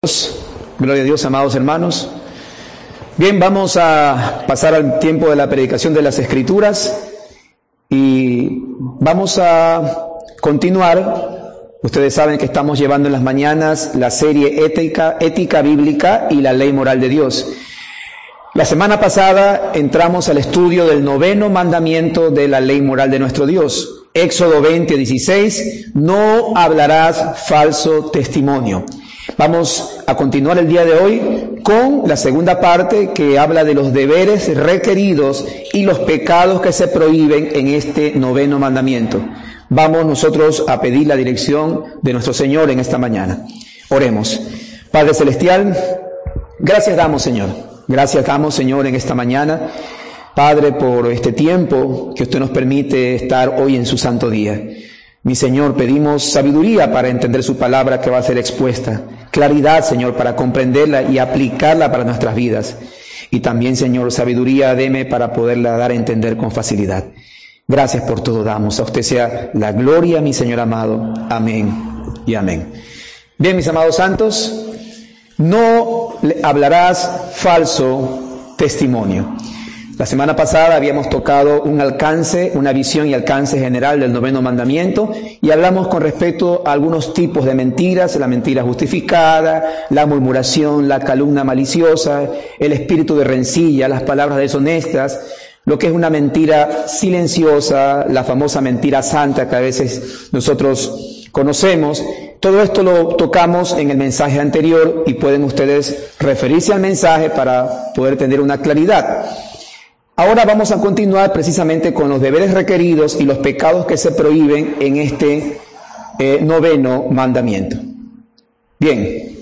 Gloria a Dios, amados hermanos. Bien, vamos a pasar al tiempo de la predicación de las Escrituras y vamos a continuar. Ustedes saben que estamos llevando en las mañanas la serie ética bíblica y la ley moral de Dios. La semana pasada entramos al estudio del 9º mandamiento de la ley moral de nuestro Dios. Éxodo 20:16, no hablarás falso testimonio. Vamos a continuar el día de hoy con la segunda parte que habla de los deberes requeridos y los pecados que se prohíben en este 9º mandamiento. Vamos nosotros a pedir la dirección de nuestro Señor en esta mañana. Oremos. Padre Celestial, gracias damos, Señor. Gracias damos, Señor, en esta mañana. Padre, por este tiempo que usted nos permite estar hoy en su santo día. Mi Señor, pedimos sabiduría para entender su palabra que va a ser expuesta. Claridad, Señor, para comprenderla y aplicarla para nuestras vidas. Y también, Señor, sabiduría deme para poderla dar a entender con facilidad. Gracias por todo damos. A usted sea la gloria, mi Señor amado. Amén y amén. Bien, mis amados santos, no hablarás falso testimonio. La semana pasada habíamos tocado una visión y alcance general del 9º mandamiento y hablamos con respecto a algunos tipos de mentiras, la mentira justificada, la murmuración, la calumnia maliciosa, el espíritu de rencilla, las palabras deshonestas, lo que es una mentira silenciosa, la famosa mentira santa que a veces nosotros conocemos. Todo esto lo tocamos en el mensaje anterior y pueden ustedes referirse al mensaje para poder tener una claridad. Ahora vamos a continuar precisamente con los deberes requeridos y los pecados que se prohíben en este 9º mandamiento. Bien.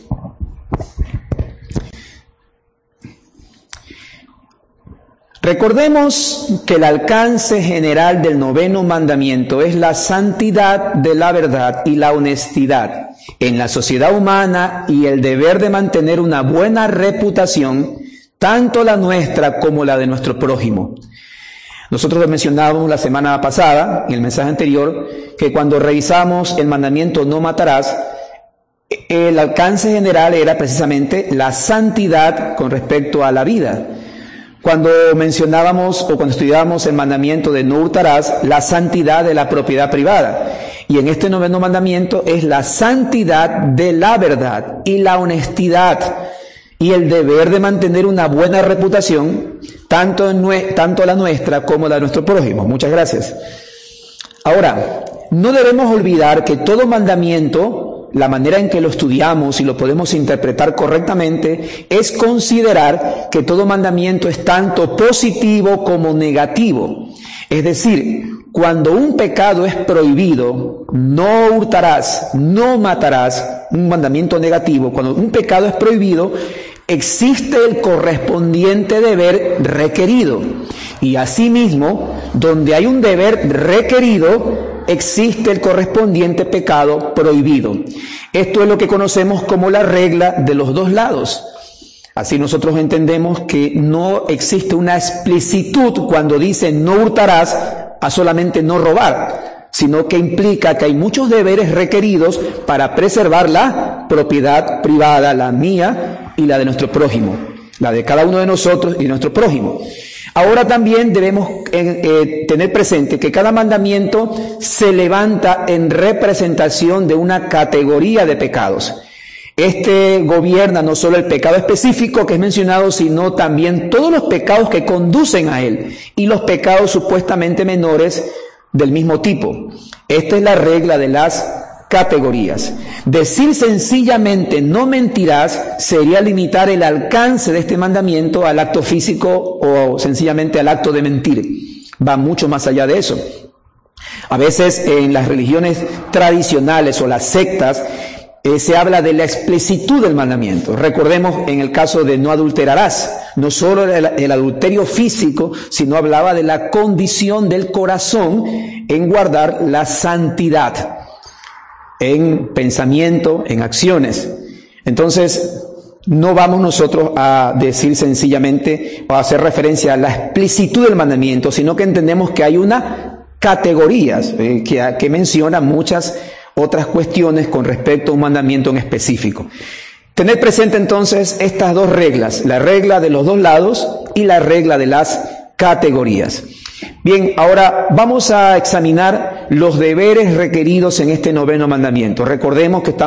Recordemos que el alcance general del 9º mandamiento es la santidad de la verdad y la honestidad en la sociedad humana y el deber de mantener una buena reputación, tanto la nuestra como la de nuestro prójimo. Nosotros mencionábamos la semana pasada, en el mensaje anterior, que cuando revisamos el mandamiento no matarás, el alcance general era precisamente la santidad con respecto a la vida. Cuando mencionábamos o cuando estudiábamos el mandamiento de no hurtarás, la santidad de la propiedad privada. Y en este 9º mandamiento es la santidad de la verdad y la honestidad y el deber de mantener una buena reputación, tanto la nuestra como la de nuestro prójimo. Muchas gracias. Ahora, no debemos olvidar que todo mandamiento, la manera en que lo estudiamos y lo podemos interpretar correctamente, es considerar que todo mandamiento es tanto positivo como negativo. Es decir, cuando un pecado es prohibido, no hurtarás, no matarás, un mandamiento negativo, cuando un pecado es prohibido, existe el correspondiente deber requerido. Y asimismo, donde hay un deber requerido, existe el correspondiente pecado prohibido. Esto es lo que conocemos como la regla de los dos lados. Así nosotros entendemos que no existe una explicitud cuando dice no hurtarás a solamente no robar, sino que implica que hay muchos deberes requeridos para preservar la propiedad privada, la mía y la de nuestro prójimo, la de cada uno de nosotros y nuestro prójimo. Ahora también debemos tener presente que cada mandamiento se levanta en representación de una categoría de pecados. Este gobierna no solo el pecado específico que es mencionado, sino también todos los pecados que conducen a él y los pecados supuestamente menores del mismo tipo. Esta es la regla de las categorías. Decir sencillamente no mentirás sería limitar el alcance de este mandamiento al acto físico o sencillamente al acto de mentir. Va mucho más allá de eso. A veces en las religiones tradicionales o las sectas se habla de la explicitud del mandamiento. Recordemos en el caso de no adulterarás, no solo el adulterio físico, sino hablaba de la condición del corazón en guardar la santidad en pensamiento, en acciones. Entonces, no vamos nosotros a decir sencillamente o a hacer referencia a la explicitud del mandamiento, sino que entendemos que hay una categorías que menciona muchas otras cuestiones con respecto a un mandamiento en específico. Tener presente entonces estas dos reglas, la regla de los dos lados y la regla de las categorías. Bien, ahora vamos a examinar los deberes requeridos en este noveno mandamiento. Recordemos que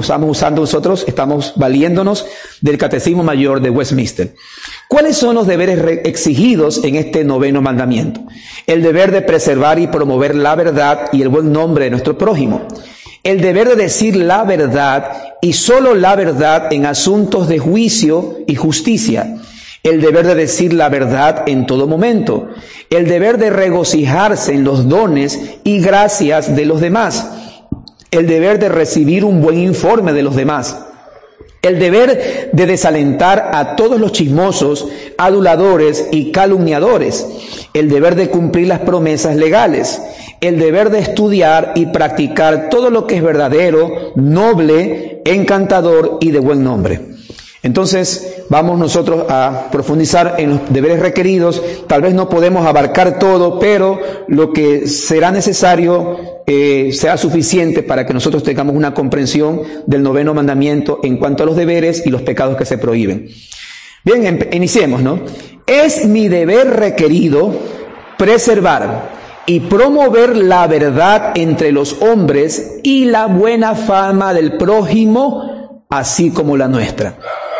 estamos valiéndonos del Catecismo Mayor de Westminster. ¿Cuáles son los deberes exigidos en este noveno mandamiento? El deber de preservar y promover la verdad y el buen nombre de nuestro prójimo. El deber de decir la verdad y solo la verdad en asuntos de juicio y justicia. El deber de decir la verdad en todo momento. El deber de regocijarse en los dones y gracias de los demás. El deber de recibir un buen informe de los demás. El deber de desalentar a todos los chismosos, aduladores y calumniadores. El deber de cumplir las promesas legales. El deber de estudiar y practicar todo lo que es verdadero, noble, encantador y de buen nombre. Entonces, vamos nosotros a profundizar en los deberes requeridos. Tal vez no podemos abarcar todo, pero lo que será necesario sea suficiente para que nosotros tengamos una comprensión del noveno mandamiento en cuanto a los deberes y los pecados que se prohíben. Bien, iniciemos, ¿no? Es mi deber requerido preservar y promover la verdad entre los hombres y la buena fama del prójimo, así como la nuestra.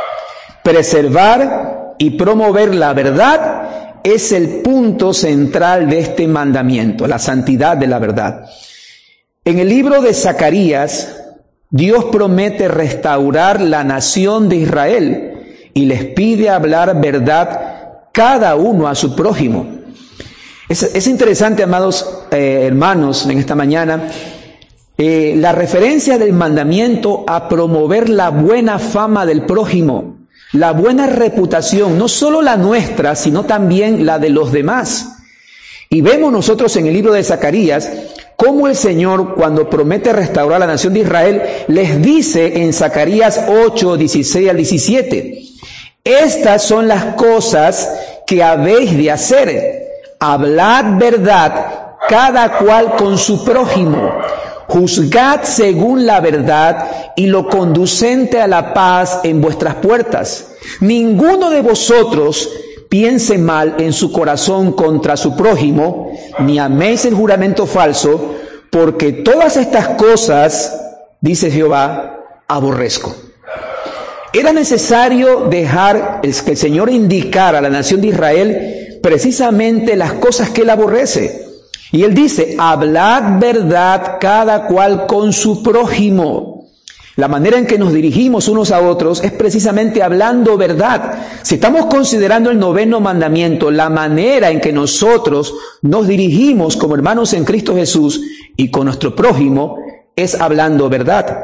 Preservar y promover la verdad es el punto central de este mandamiento, la santidad de la verdad. En el libro de Zacarías, Dios promete restaurar la nación de Israel y les pide hablar verdad cada uno a su prójimo. Es interesante, amados hermanos, en esta mañana, la referencia del mandamiento a promover la buena fama del prójimo, la buena reputación, no solo la nuestra, sino también la de los demás. Y vemos nosotros en el libro de Zacarías cómo el Señor, cuando promete restaurar la nación de Israel, les dice en Zacarías 8, 16 al 17, estas son las cosas que habéis de hacer. Hablad verdad, cada cual con su prójimo. Juzgad según la verdad y lo conducente a la paz en vuestras puertas. Ninguno de vosotros piense mal en su corazón contra su prójimo, ni améis el juramento falso, porque todas estas cosas, dice Jehová, aborrezco. Era necesario dejar que el Señor indicara a la nación de Israel precisamente las cosas que él aborrece. Y él dice, hablad verdad cada cual con su prójimo. La manera en que nos dirigimos unos a otros es precisamente hablando verdad. Si estamos considerando el noveno mandamiento, la manera en que nosotros nos dirigimos como hermanos en Cristo Jesús y con nuestro prójimo es hablando verdad.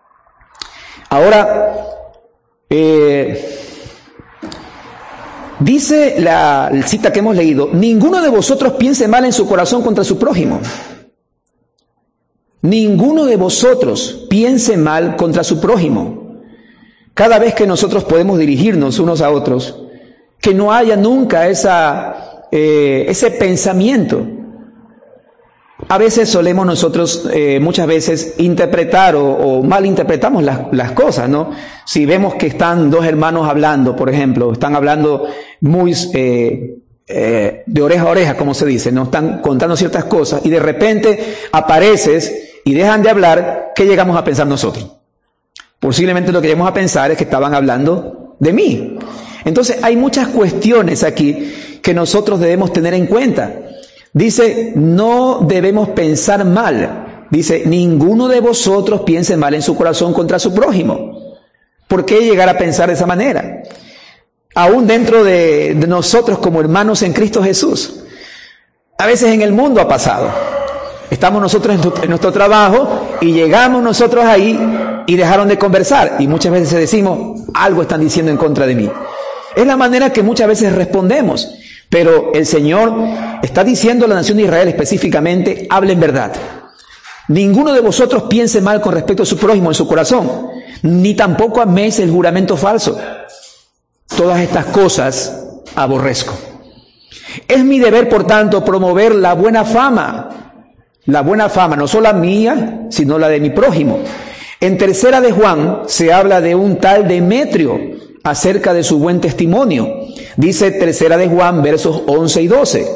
Ahora, dice la cita que hemos leído, ninguno de vosotros piense mal en su corazón contra su prójimo. Ninguno de vosotros piense mal contra su prójimo. Cada vez que nosotros podemos dirigirnos unos a otros, que no haya nunca ese pensamiento. A veces solemos nosotros, muchas veces, interpretar o malinterpretamos las cosas, ¿no? Si vemos que están dos hermanos hablando, por ejemplo, están hablando muy de oreja a oreja, como se dice, ¿no? Están contando ciertas cosas y de repente apareces y dejan de hablar, ¿qué llegamos a pensar nosotros? Posiblemente lo que llegamos a pensar es que estaban hablando de mí. Entonces hay muchas cuestiones aquí que nosotros debemos tener en cuenta. Dice, no debemos pensar mal. Dice, ninguno de vosotros piense mal en su corazón contra su prójimo. ¿Por qué llegar a pensar de esa manera? Aún dentro de nosotros como hermanos en Cristo Jesús. A veces en el mundo ha pasado. Estamos nosotros en nuestro trabajo y llegamos nosotros ahí y dejaron de conversar. Y muchas veces decimos, algo están diciendo en contra de mí. Es la manera que muchas veces respondemos. Pero el Señor está diciendo a la nación de Israel específicamente, hablen verdad. Ninguno de vosotros piense mal con respecto a su prójimo en su corazón, ni tampoco améis el juramento falso. Todas estas cosas aborrezco. Es mi deber, por tanto, promover la buena fama. La buena fama, no solo la mía, sino la de mi prójimo. En Tercera de Juan se habla de un tal Demetrio acerca de su buen testimonio. Dice Tercera de Juan, versos 11 y 12.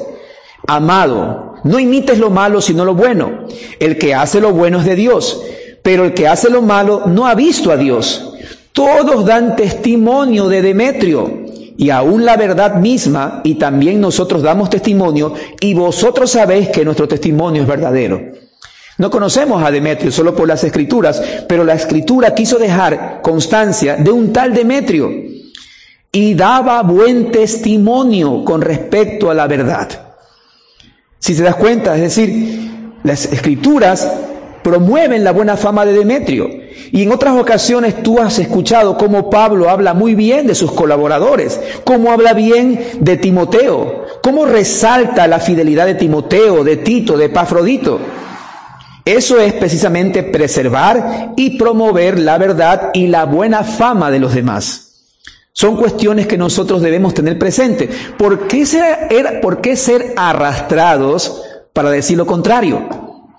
Amado, no imites lo malo sino lo bueno. El que hace lo bueno es de Dios, pero el que hace lo malo no ha visto a Dios. Todos dan testimonio de Demetrio, y aún la verdad misma, y también nosotros damos testimonio, y vosotros sabéis que nuestro testimonio es verdadero. No conocemos a Demetrio solo por las Escrituras, pero la Escritura quiso dejar constancia de un tal Demetrio, y daba buen testimonio con respecto a la verdad. Si te das cuenta, es decir, las Escrituras promueven la buena fama de Demetrio. Y en otras ocasiones tú has escuchado cómo Pablo habla muy bien de sus colaboradores, cómo habla bien de Timoteo, cómo resalta la fidelidad de Timoteo, de Tito, de Epafrodito. Eso es precisamente preservar y promover la verdad y la buena fama de los demás. Son cuestiones que nosotros debemos tener presente. ¿Por qué ser arrastrados para decir lo contrario?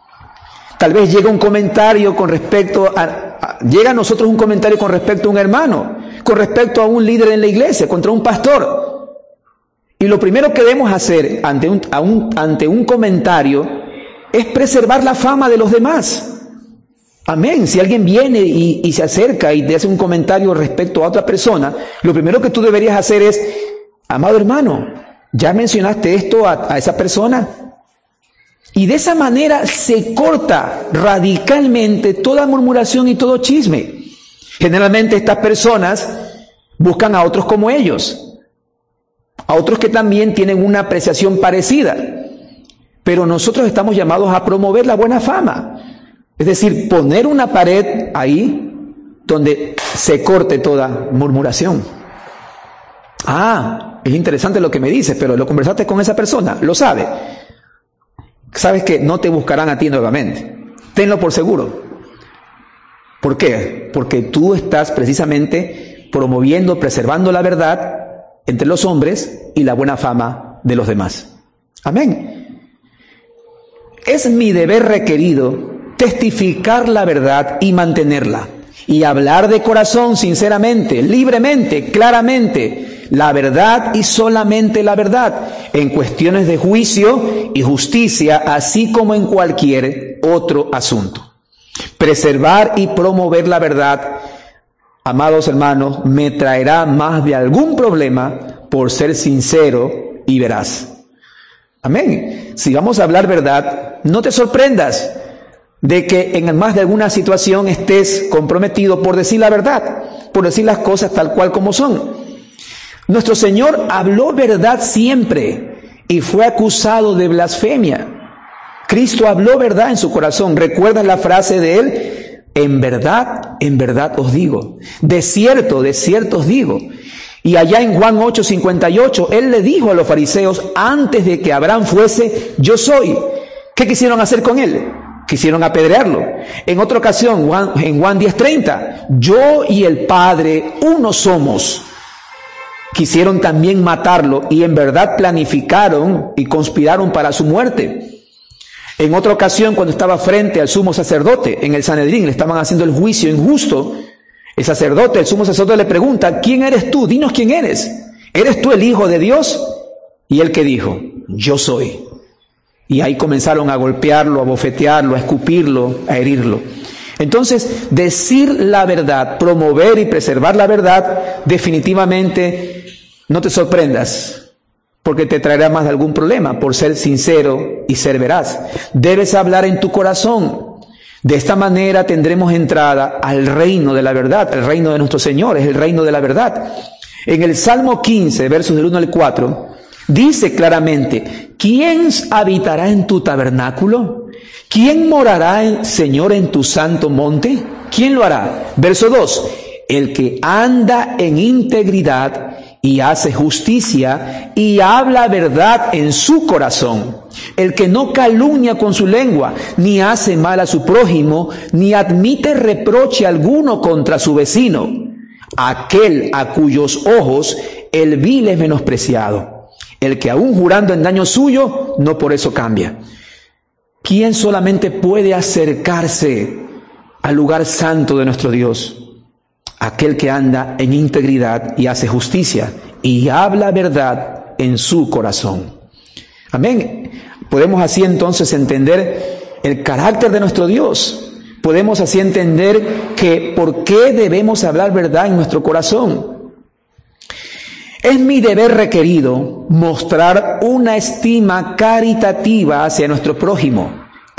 Tal vez llega un comentario con respecto llega a nosotros un comentario con respecto a un hermano, con respecto a un líder en la iglesia, contra un pastor. Y lo primero que debemos hacer ante un comentario es preservar la fama de los demás. Amén. Si alguien viene y se acerca y te hace un comentario respecto a otra persona, lo primero que tú deberías hacer es, amado hermano, ¿ya mencionaste esto a esa persona? Y de esa manera se corta radicalmente toda murmuración y todo chisme. Generalmente estas personas buscan a otros como ellos, a otros que también tienen una apreciación parecida. Pero nosotros estamos llamados a promover la buena fama. Es decir, poner una pared ahí donde se corte toda murmuración. Es interesante lo que me dices, pero ¿lo conversaste con esa persona? ¿Lo sabe? Sabes que no te buscarán a ti nuevamente. Tenlo por seguro. ¿Por qué? Porque tú estás precisamente promoviendo, preservando la verdad entre los hombres y la buena fama de los demás. Amén. Es mi deber requerido testificar la verdad y mantenerla, y hablar de corazón, sinceramente, libremente, claramente, la verdad y solamente la verdad, en cuestiones de juicio y justicia, así como en cualquier otro asunto. Preservar y promover la verdad, amados hermanos, me traerá más de algún problema por ser sincero y veraz. Amén. Si vamos a hablar verdad, no te sorprendas de que en más de alguna situación estés comprometido por decir la verdad, por decir las cosas tal cual como son. Nuestro Señor habló verdad siempre y fue acusado de blasfemia. Cristo habló verdad en su corazón. ¿Recuerdas la frase de Él? En verdad os digo. De cierto os digo. Y allá en Juan 8:58, Él le dijo a los fariseos, antes de que Abraham fuese, yo soy. ¿Qué quisieron hacer con Él? Quisieron apedrearlo. En otra ocasión, en Juan 10:30, yo y el Padre uno somos. Quisieron también matarlo y en verdad planificaron y conspiraron para su muerte. En otra ocasión, cuando estaba frente al sumo sacerdote en el Sanedrín, le estaban haciendo el juicio injusto, el sacerdote, el sumo sacerdote le pregunta, ¿quién eres tú? Dinos quién eres. ¿Eres tú el Hijo de Dios? Y él que dijo, yo soy. Y ahí comenzaron a golpearlo, a bofetearlo, a escupirlo, a herirlo. Entonces, decir la verdad, promover y preservar la verdad, definitivamente no te sorprendas, porque te traerá más de algún problema por ser sincero y ser veraz. Debes hablar en tu corazón. De esta manera tendremos entrada al reino de la verdad, el reino de nuestro Señor, es el reino de la verdad. En el Salmo 15, versos del 1 al 4, dice claramente, ¿quién habitará en tu tabernáculo? ¿Quién morará, Señor, en tu santo monte? ¿Quién lo hará? Verso 2, el que anda en integridad y hace justicia y habla verdad en su corazón, el que no calumnia con su lengua, ni hace mal a su prójimo, ni admite reproche alguno contra su vecino, aquel a cuyos ojos el vil es menospreciado, el que aún jurando en daño suyo, no por eso cambia. ¿Quién solamente puede acercarse al lugar santo de nuestro Dios, aquel que anda en integridad y hace justicia y habla verdad en su corazón. Amén. Podemos así entonces entender el carácter de nuestro Dios. Podemos así entender que por qué debemos hablar verdad en nuestro corazón. Es mi deber requerido mostrar una estima caritativa hacia nuestro prójimo,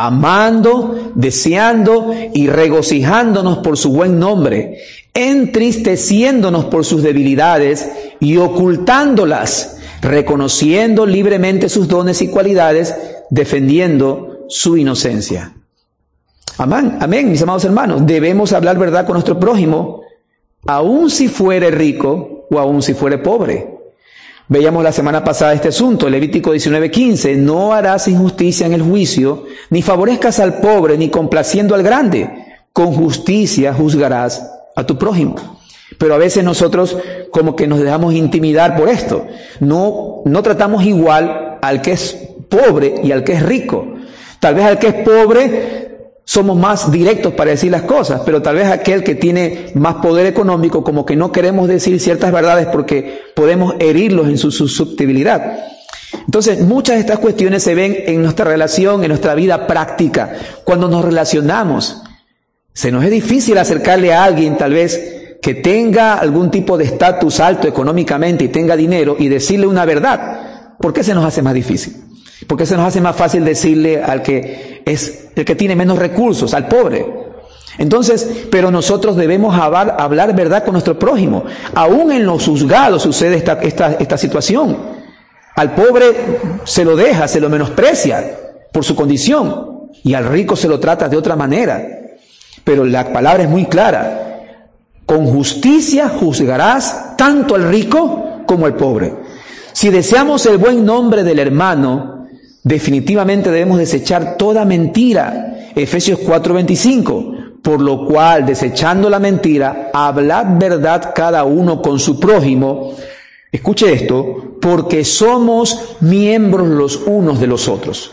amando, deseando y regocijándonos por su buen nombre, entristeciéndonos por sus debilidades y ocultándolas, reconociendo libremente sus dones y cualidades, defendiendo su inocencia. Amén, amén, mis amados hermanos. Debemos hablar verdad con nuestro prójimo, aun si fuere rico o aun si fuere pobre. Veíamos la semana pasada este asunto, Levítico 19:15, no harás injusticia en el juicio, ni favorezcas al pobre, ni complaciendo al grande. Con justicia juzgarás a tu prójimo. Pero a veces nosotros como que nos dejamos intimidar por esto. No tratamos igual al que es pobre y al que es rico. Tal vez al que es pobre somos más directos para decir las cosas, pero tal vez aquel que tiene más poder económico como que no queremos decir ciertas verdades porque podemos herirlos en su susceptibilidad. Entonces, muchas de estas cuestiones se ven en nuestra relación, en nuestra vida práctica. Cuando nos relacionamos, se nos es difícil acercarle a alguien tal vez que tenga algún tipo de estatus alto económicamente y tenga dinero y decirle una verdad. ¿Por qué se nos hace más difícil? Porque se nos hace más fácil decirle al que es el que tiene menos recursos, al pobre. Entonces, pero nosotros debemos hablar verdad con nuestro prójimo. Aún en los juzgados sucede esta situación. Al pobre se lo deja, se lo menosprecia por su condición, y al rico se lo trata de otra manera. Pero la palabra es muy clara. Con justicia juzgarás tanto al rico como al pobre. Si deseamos el buen nombre del hermano, definitivamente debemos desechar toda mentira. Efesios 4:25. Por lo cual, desechando la mentira, hablad verdad cada uno con su prójimo. Escuche esto, porque somos miembros los unos de los otros.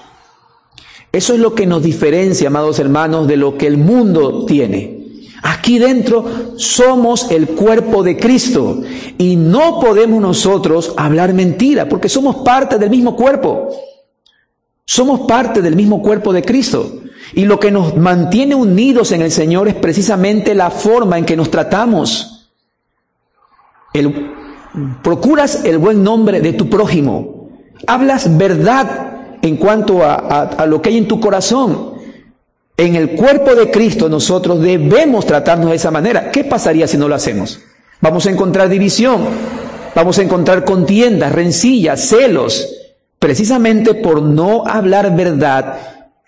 Eso es lo que nos diferencia, amados hermanos, de lo que el mundo tiene. Aquí dentro somos el cuerpo de Cristo y no podemos nosotros hablar mentira porque somos parte del mismo cuerpo. Somos parte del mismo cuerpo de Cristo. Y lo que nos mantiene unidos en el Señor es precisamente la forma en que nos tratamos. Procuras el buen nombre de tu prójimo. Hablas verdad en cuanto a lo que hay en tu corazón. En el cuerpo de Cristo nosotros debemos tratarnos de esa manera. ¿Qué pasaría si no lo hacemos? Vamos a encontrar división, vamos a encontrar contiendas, rencillas, celos, precisamente por no hablar verdad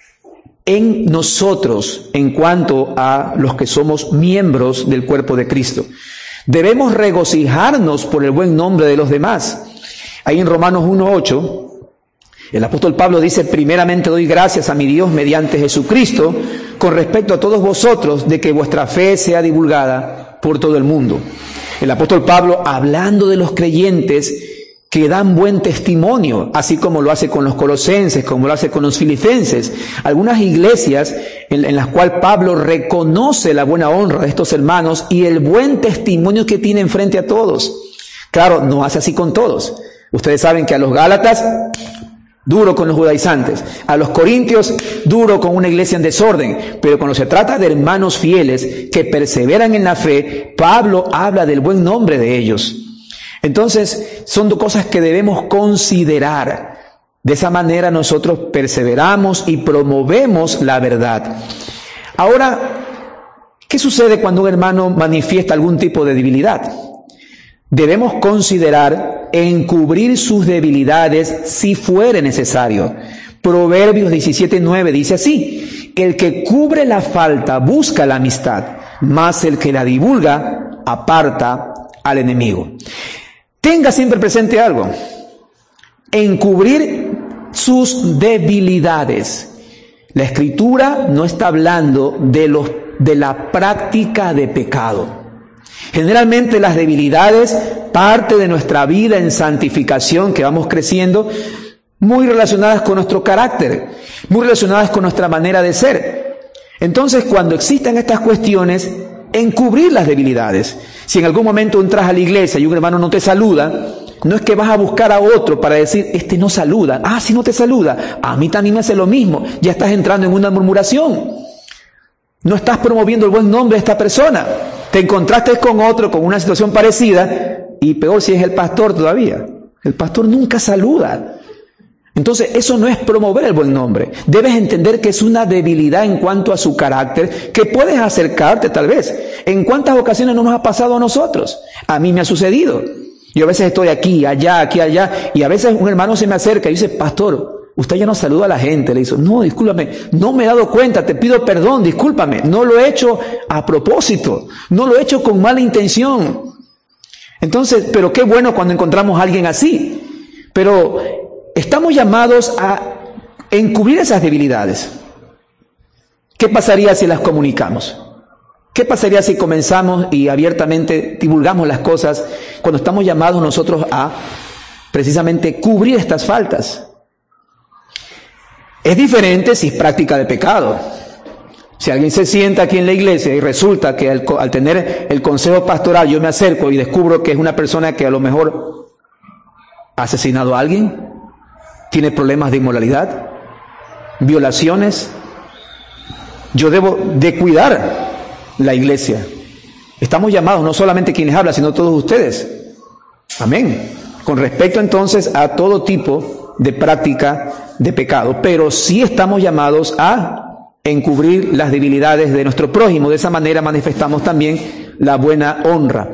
en nosotros en cuanto a los que somos miembros del cuerpo de Cristo. Debemos regocijarnos por el buen nombre de los demás. Ahí en Romanos 1:8, el apóstol Pablo dice: primeramente doy gracias a mi Dios mediante Jesucristo con respecto a todos vosotros de que vuestra fe sea divulgada por todo el mundo. El apóstol Pablo, hablando de los creyentes que dan buen testimonio, así como lo hace con los colosenses, como lo hace con los filipenses, algunas iglesias en las cuales Pablo reconoce la buena honra de estos hermanos y el buen testimonio que tienen frente a todos. Claro, no hace así con todos. Ustedes saben que a los Gálatas, duro con los judaizantes, a los corintios, duro con una iglesia en desorden, pero cuando se trata de hermanos fieles que perseveran en la fe, Pablo habla del buen nombre de ellos. Entonces, son dos cosas que debemos considerar. De esa manera nosotros perseveramos y promovemos la verdad. Ahora, ¿qué sucede cuando un hermano manifiesta algún tipo de debilidad? Debemos considerar encubrir sus debilidades si fuere necesario. Proverbios 17:9 dice así: el que cubre la falta busca la amistad, mas el que la divulga aparta al enemigo. Tenga siempre presente algo: encubrir sus debilidades. La Escritura no está hablando de la práctica de pecado. Generalmente las debilidades, parte de nuestra vida en santificación que vamos creciendo, muy relacionadas con nuestro carácter, muy relacionadas con nuestra manera de ser. Entonces, cuando existan estas cuestiones, encubrir las debilidades. Si en algún momento entras a la iglesia y un hermano no te saluda, no es que vas a buscar a otro para decir, este no saluda. Ah, si no te saluda, a mí también me hace lo mismo. Ya estás entrando en una murmuración. No estás promoviendo el buen nombre de esta persona. Te encontraste con otro con una situación parecida, y peor si es el pastor todavía. El pastor nunca saluda. Entonces, eso no es promover el buen nombre. Debes entender que es una debilidad en cuanto a su carácter, que puedes acercarte tal vez. ¿En cuántas ocasiones no nos ha pasado a nosotros? A mí me ha sucedido. Yo a veces estoy aquí, allá, y a veces un hermano se me acerca y dice, pastor, usted ya no saluda a la gente. Le dice, no, discúlpame, no me he dado cuenta, te pido perdón, discúlpame. No lo he hecho a propósito, no lo he hecho con mala intención. Entonces, pero qué bueno cuando encontramos a alguien así. Pero estamos llamados a encubrir esas debilidades. ¿Qué pasaría si las comunicamos? ¿Qué pasaría si comenzamos y abiertamente divulgamos las cosas cuando estamos llamados nosotros a precisamente cubrir estas faltas? Es diferente si es práctica de pecado. Si alguien se sienta aquí en la iglesia y resulta que al tener el consejo pastoral yo me acerco y descubro que es una persona que a lo mejor ha asesinado a alguien, tiene problemas de inmoralidad, violaciones, yo debo de cuidar la iglesia. Estamos llamados, no solamente quienes hablan, sino todos ustedes. Amén. Con respecto entonces a todo tipo de práctica de pecado, pero sí estamos llamados a encubrir las debilidades de nuestro prójimo. De esa manera manifestamos también la buena honra.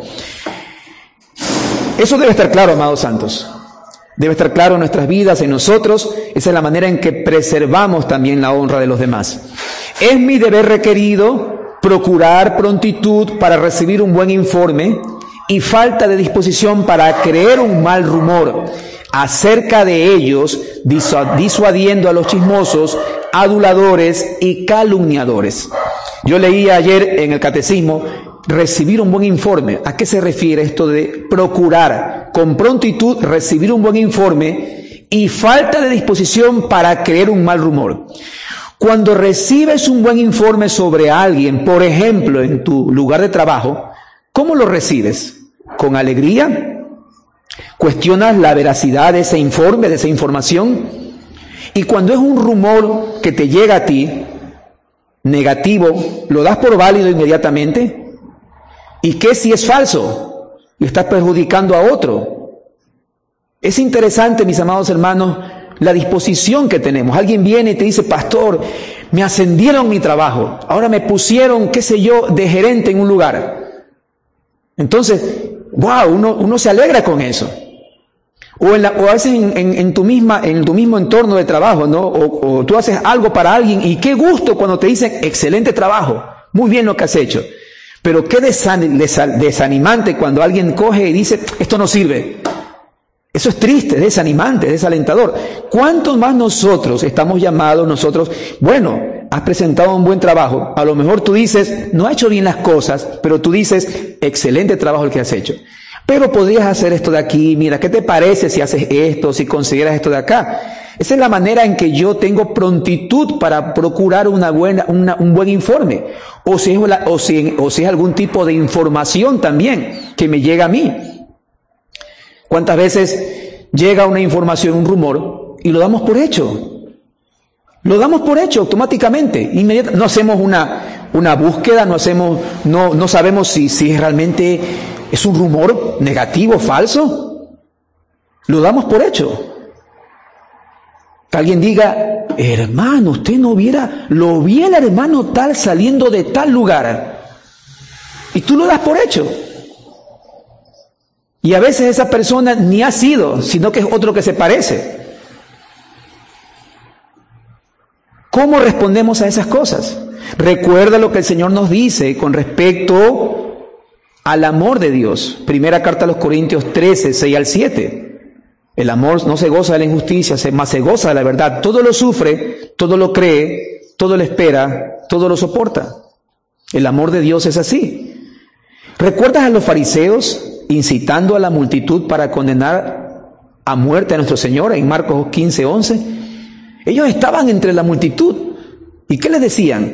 Eso debe estar claro, amados santos. Debe estar claro en nuestras vidas, en nosotros. Esa es la manera en que preservamos también la honra de los demás. Es mi deber requerido procurar prontitud para recibir un buen informe y falta de disposición para creer un mal rumor acerca de ellos, disuadiendo a los chismosos, aduladores y calumniadores. Yo leía ayer en el catecismo, recibir un buen informe. ¿A qué se refiere esto de procurar con prontitud recibir un buen informe y falta de disposición para creer un mal rumor? Cuando recibes un buen informe sobre alguien, por ejemplo, en tu lugar de trabajo, ¿cómo lo recibes? ¿Con alegría? ¿Cuestionas la veracidad de ese informe, de esa información? Y cuando es un rumor que te llega a ti, negativo, ¿lo das por válido inmediatamente? ¿Y qué si es falso y estás perjudicando a otro? Es interesante, mis amados hermanos, la disposición que tenemos. Alguien viene y te dice, pastor, me ascendieron mi trabajo, ahora me pusieron, qué sé yo, de gerente en un lugar. Entonces, wow, uno se alegra con eso. O a veces en tu mismo entorno de trabajo, ¿no? O tú haces algo para alguien y qué gusto cuando te dicen, excelente trabajo, muy bien lo que has hecho. Pero qué desanimante cuando alguien coge y dice, esto no sirve. Eso es triste, es desanimante, es desalentador. ¿Cuántos más nosotros estamos llamados, bueno, has presentado un buen trabajo, a lo mejor tú dices, no ha hecho bien las cosas, pero tú dices, excelente trabajo el que has hecho. Pero podrías hacer esto de aquí, mira, ¿qué te parece si haces esto, si consideras esto de acá? Esa es la manera en que yo tengo prontitud para procurar un buen informe. O si es algún tipo de información también que me llega a mí. ¿Cuántas veces llega una información, un rumor, y lo damos por hecho? Lo damos por hecho automáticamente. Inmediatamente. No hacemos una búsqueda, no sabemos si realmente es un rumor negativo, falso. Lo damos por hecho. Que alguien diga, hermano, usted lo vi el hermano tal saliendo de tal lugar. Y tú lo das por hecho. Y a veces esa persona ni ha sido, sino que es otro que se parece. ¿Cómo respondemos a esas cosas? Recuerda lo que el Señor nos dice con respecto al amor de Dios. Primera carta a los Corintios 13, 6 al 7. El amor no se goza de la injusticia, más se goza de la verdad. Todo lo sufre, todo lo cree, todo lo espera, todo lo soporta. El amor de Dios es así. ¿Recuerdas a los fariseos incitando a la multitud para condenar a muerte a nuestro Señor en Marcos 15, 11? Ellos estaban entre la multitud. ¿Y qué les decían?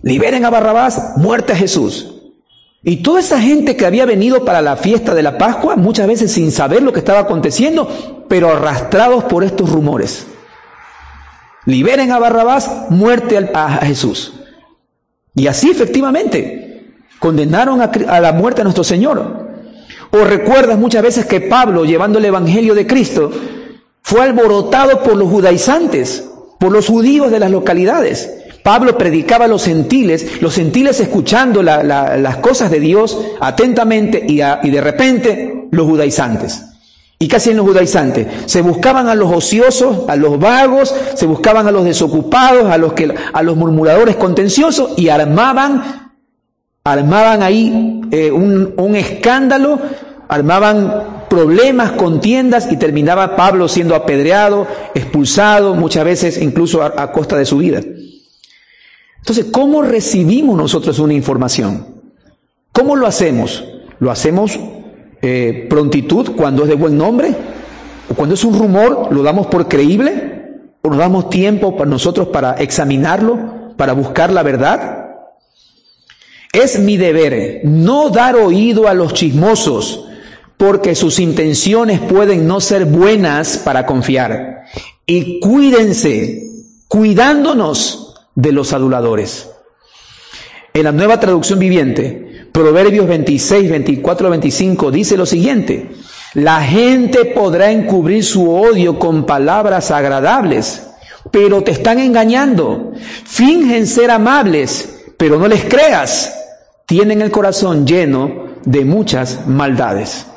liberen a Barrabás, muerte a Jesús. Y toda esa gente que había venido para la fiesta de la Pascua, muchas veces sin saber lo que estaba aconteciendo, pero arrastrados por estos rumores. Liberen a Barrabás, muerte a Jesús. Y así efectivamente condenaron a la muerte a nuestro Señor. O recuerdas muchas veces que Pablo, llevando el Evangelio de Cristo, fue alborotado por los judaizantes, por los judíos de las localidades. Pablo predicaba a los gentiles escuchando las cosas de Dios atentamente y de repente los judaizantes. ¿Y qué hacían los judaizantes? Se buscaban a los ociosos, a los vagos, se buscaban a los desocupados, a los murmuradores contenciosos y armaban ahí un escándalo, armaban problemas, contiendas y terminaba Pablo siendo apedreado, expulsado, muchas veces incluso a costa de su vida. Entonces, ¿cómo recibimos nosotros una información? ¿Cómo lo hacemos? ¿Lo hacemos prontitud cuando es de buen nombre? ¿O cuando es un rumor lo damos por creíble? ¿O nos damos tiempo para nosotros para examinarlo, para buscar la verdad? Es mi deber no dar oído a los chismosos, porque sus intenciones pueden no ser buenas para confiar. Y cuídense, cuidándonos de los aduladores. En la Nueva Traducción Viviente, Proverbios 26, 24, 25, dice lo siguiente: la gente podrá encubrir su odio con palabras agradables, pero te están engañando. Fingen ser amables, pero no les creas. Tienen el corazón lleno de muchas maldades.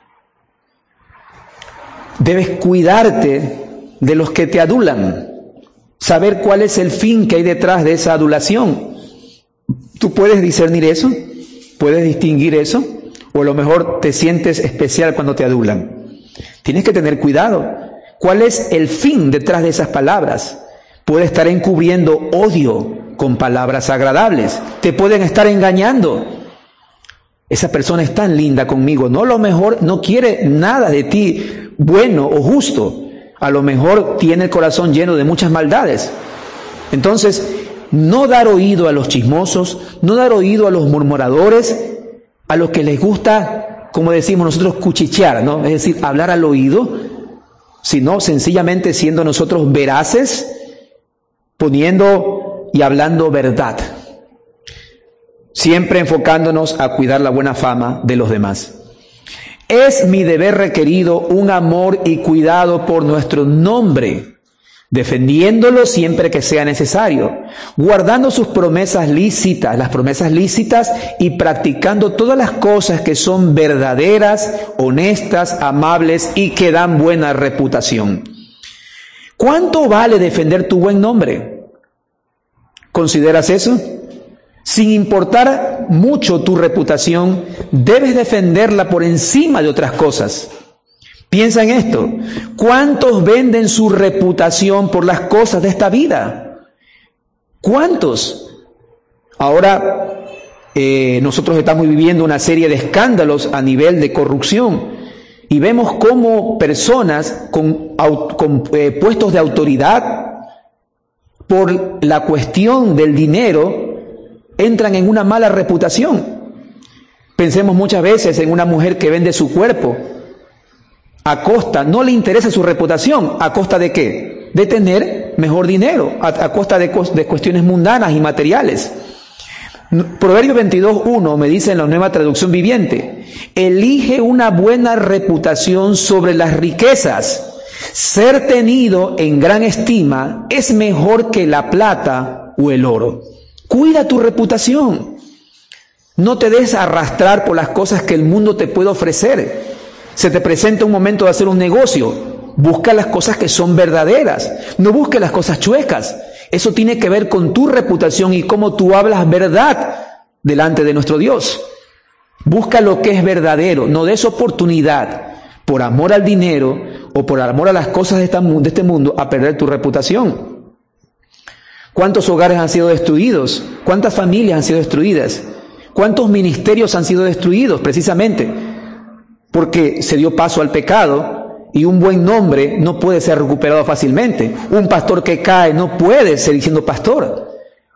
Debes cuidarte de los que te adulan, saber cuál es el fin que hay detrás de esa adulación. ¿Tú puedes discernir eso? ¿Puedes distinguir eso? O a lo mejor te sientes especial cuando te adulan. Tienes que tener cuidado. ¿Cuál es el fin detrás de esas palabras? Puede estar encubriendo odio con palabras agradables. Te pueden estar engañando. Esa persona es tan linda conmigo. No, a lo mejor no quiere nada de ti bueno o justo. A lo mejor tiene el corazón lleno de muchas maldades. Entonces, no dar oído a los chismosos, no dar oído a los murmuradores, a los que les gusta, como decimos nosotros, cuchichear, ¿no? Es decir, hablar al oído, sino sencillamente siendo nosotros veraces, poniendo y hablando verdad. Siempre enfocándonos a cuidar la buena fama de los demás. Es mi deber requerido un amor y cuidado por nuestro nombre, defendiéndolo siempre que sea necesario, guardando sus promesas lícitas, las promesas lícitas, y practicando todas las cosas que son verdaderas, honestas, amables y que dan buena reputación. ¿Cuánto vale defender tu buen nombre? ¿Consideras eso? Sin importar mucho tu reputación, debes defenderla por encima de otras cosas. Piensa en esto. ¿Cuántos venden su reputación por las cosas de esta vida? ¿Cuántos? Ahora nosotros estamos viviendo una serie de escándalos a nivel de corrupción y vemos cómo personas con puestos de autoridad por la cuestión del dinero entran en una mala reputación. Pensemos muchas veces en una mujer que vende su cuerpo a costa, no le interesa su reputación, ¿a costa de qué? De tener mejor dinero, a costa de cuestiones mundanas y materiales. Proverbios 22:1 me dice en la Nueva Traducción Viviente: elige una buena reputación sobre las riquezas. Ser tenido en gran estima es mejor que la plata o el oro. Cuida tu reputación. No te dejes arrastrar por las cosas que el mundo te puede ofrecer. Se te presenta un momento de hacer un negocio. Busca las cosas que son verdaderas. No busques las cosas chuecas. Eso tiene que ver con tu reputación y cómo tú hablas verdad delante de nuestro Dios. Busca lo que es verdadero. No des oportunidad por amor al dinero o por amor a las cosas de este mundo a perder tu reputación. ¿Cuántos hogares han sido destruidos? ¿Cuántas familias han sido destruidas? ¿Cuántos ministerios han sido destruidos precisamente porque se dio paso al pecado y un buen nombre no puede ser recuperado fácilmente? Un pastor que cae no puede seguir siendo pastor.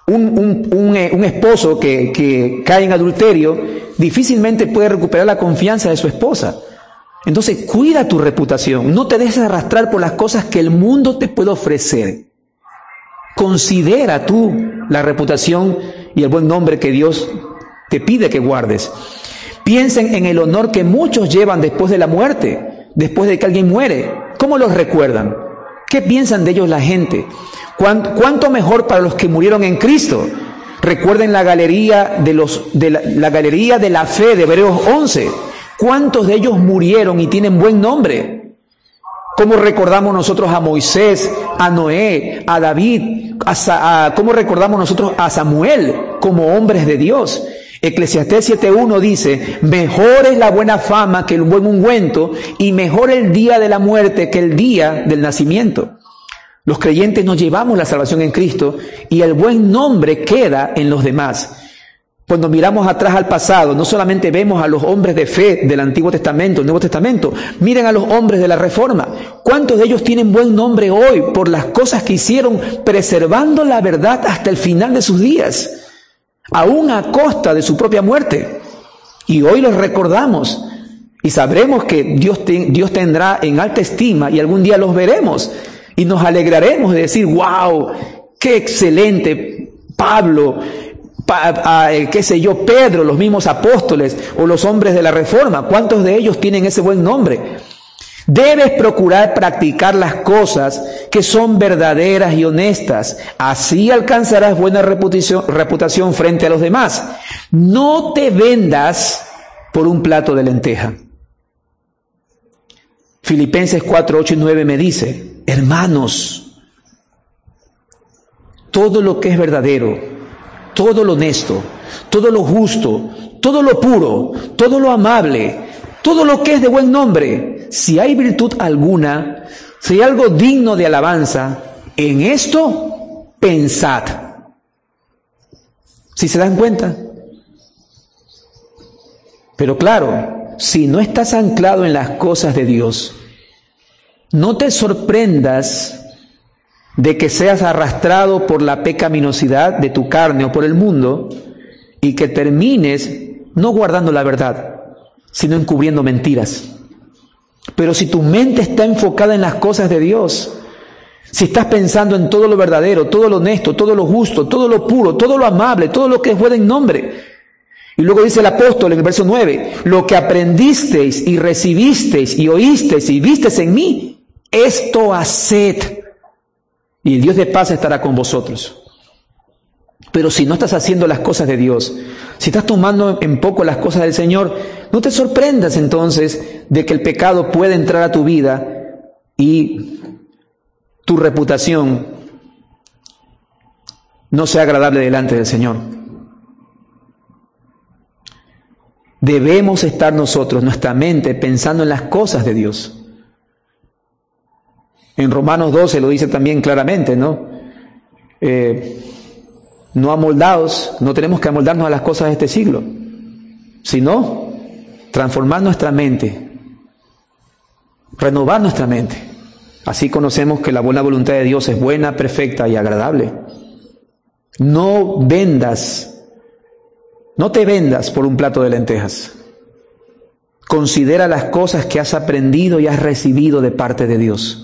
Un esposo que cae en adulterio difícilmente puede recuperar la confianza de su esposa. Entonces, cuida tu reputación. No te dejes arrastrar por las cosas que el mundo te puede ofrecer. Considera tú la reputación y el buen nombre que Dios te pide que guardes. Piensen en el honor que muchos llevan después de la muerte, después de que alguien muere. ¿Cómo los recuerdan? ¿Qué piensan de ellos la gente? ¿Cuánto mejor para los que murieron en Cristo? Recuerden la galería la galería de la fe de Hebreos 11. ¿Cuántos de ellos murieron y tienen buen nombre? ¿Cómo recordamos nosotros a Moisés, a Noé, a David? ¿Cómo recordamos nosotros a Samuel como hombres de Dios? Eclesiastés 7:1 dice, mejor es la buena fama que el buen ungüento, y mejor el día de la muerte que el día del nacimiento. Los creyentes nos llevamos la salvación en Cristo y el buen nombre queda en los demás. Cuando miramos atrás al pasado, no solamente vemos a los hombres de fe del Antiguo Testamento, el Nuevo Testamento, miren a los hombres de la Reforma. ¿Cuántos de ellos tienen buen nombre hoy por las cosas que hicieron, preservando la verdad hasta el final de sus días, aún a costa de su propia muerte? Y hoy los recordamos y sabremos que Dios tendrá en alta estima y algún día los veremos y nos alegraremos de decir, wow, qué excelente Pablo, Pedro, los mismos apóstoles o los hombres de la Reforma. ¿Cuántos de ellos tienen ese buen nombre? Debes procurar practicar las cosas que son verdaderas y honestas. Así alcanzarás buena reputación frente a los demás. No te vendas por un plato de lenteja. Filipenses 4, 8 y 9 me dice, hermanos, todo lo que es verdadero, todo lo honesto, todo lo justo, todo lo puro, todo lo amable, todo lo que es de buen nombre, si hay virtud alguna, si hay algo digno de alabanza, en esto pensad. ¿Sí se dan cuenta? Pero claro, si no estás anclado en las cosas de Dios, no te sorprendas de que seas arrastrado por la pecaminosidad de tu carne o por el mundo y que termines no guardando la verdad, sino encubriendo mentiras. Pero si tu mente está enfocada en las cosas de Dios, si estás pensando en todo lo verdadero, todo lo honesto, todo lo justo, todo lo puro, todo lo amable, todo lo que es buen nombre. Y luego dice el apóstol en el verso 9, lo que aprendisteis y recibisteis y oísteis y visteis en mí, esto haced, y el Dios de paz estará con vosotros. Pero si no estás haciendo las cosas de Dios, si estás tomando en poco las cosas del Señor, no te sorprendas entonces de que el pecado pueda entrar a tu vida y tu reputación no sea agradable delante del Señor. Debemos estar nosotros, nuestra mente, pensando en las cosas de Dios. En Romanos 12 lo dice también claramente, ¿no? No amoldados, no tenemos que amoldarnos a las cosas de este siglo, sino transformar nuestra mente, renovar nuestra mente. Así conocemos que la buena voluntad de Dios es buena, perfecta y agradable. No te vendas por un plato de lentejas. Considera las cosas que has aprendido y has recibido de parte de Dios.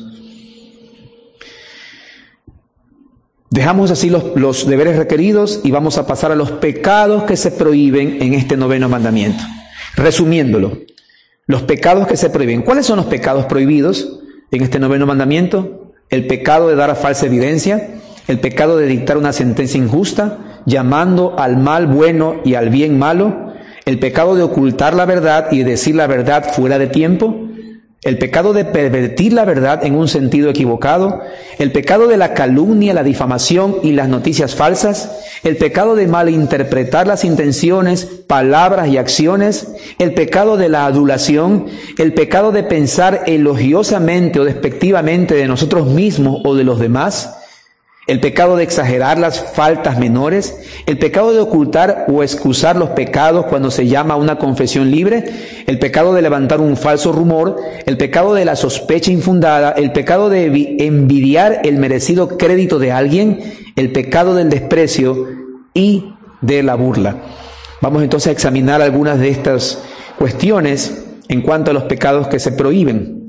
Dejamos así los deberes requeridos y vamos a pasar a los pecados que se prohíben en este 9º mandamiento. Resumiéndolo, los pecados que se prohíben. ¿Cuáles son los pecados prohibidos en este 9º mandamiento? El pecado de dar a falsa evidencia, el pecado de dictar una sentencia injusta, llamando al mal bueno y al bien malo, el pecado de ocultar la verdad y decir la verdad fuera de tiempo, el pecado de pervertir la verdad en un sentido equivocado, el pecado de la calumnia, la difamación y las noticias falsas, el pecado de malinterpretar las intenciones, palabras y acciones, el pecado de la adulación, el pecado de pensar elogiosamente o despectivamente de nosotros mismos o de los demás, el pecado de exagerar las faltas menores, el pecado de ocultar o excusar los pecados cuando se llama a una confesión libre, el pecado de levantar un falso rumor, el pecado de la sospecha infundada, el pecado de envidiar el merecido crédito de alguien, el pecado del desprecio y de la burla. Vamos entonces a examinar algunas de estas cuestiones en cuanto a los pecados que se prohíben.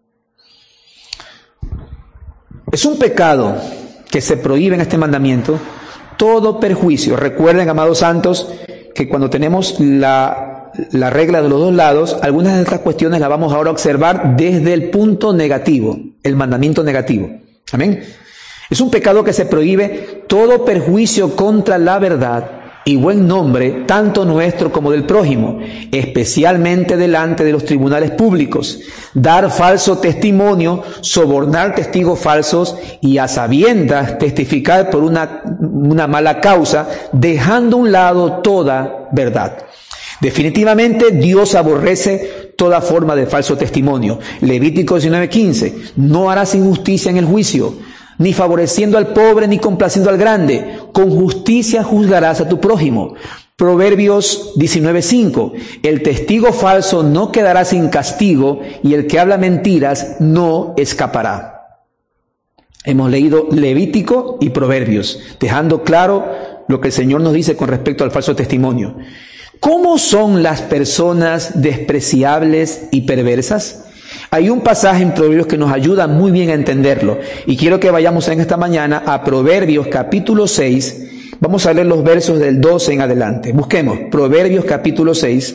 Es un pecado que se prohíbe en este mandamiento todo perjuicio. Recuerden, amados santos, que cuando tenemos la regla de los dos lados, algunas de estas cuestiones las vamos ahora a observar desde el punto negativo, el mandamiento negativo. Amén. Es un pecado que se prohíbe todo perjuicio contra la verdad y buen nombre, tanto nuestro como del prójimo, especialmente delante de los tribunales públicos, dar falso testimonio, sobornar testigos falsos y a sabiendas testificar por una mala causa, dejando a un lado toda verdad. Definitivamente Dios aborrece toda forma de falso testimonio. Levítico 19:15, no harás injusticia en el juicio, ni favoreciendo al pobre, ni complaciendo al grande. Con justicia juzgarás a tu prójimo. Proverbios 19:5, el testigo falso no quedará sin castigo, y el que habla mentiras no escapará. Hemos leído Levítico y Proverbios, dejando claro lo que el Señor nos dice con respecto al falso testimonio. ¿Cómo son las personas despreciables y perversas? Hay un pasaje en Proverbios que nos ayuda muy bien a entenderlo, y quiero que vayamos en esta mañana a Proverbios capítulo 6, vamos a leer los versos del 12 en adelante. Busquemos Proverbios capítulo 6,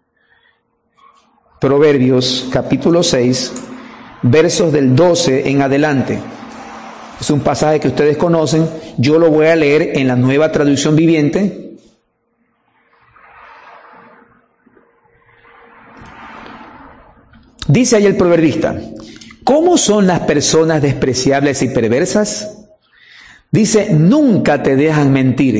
Proverbios capítulo 6, versos del 12 en adelante. Es un pasaje que ustedes conocen, yo lo voy a leer en la Nueva Traducción Viviente. Dice ahí el proverbista, ¿cómo son las personas despreciables y perversas? Dice, nunca dejan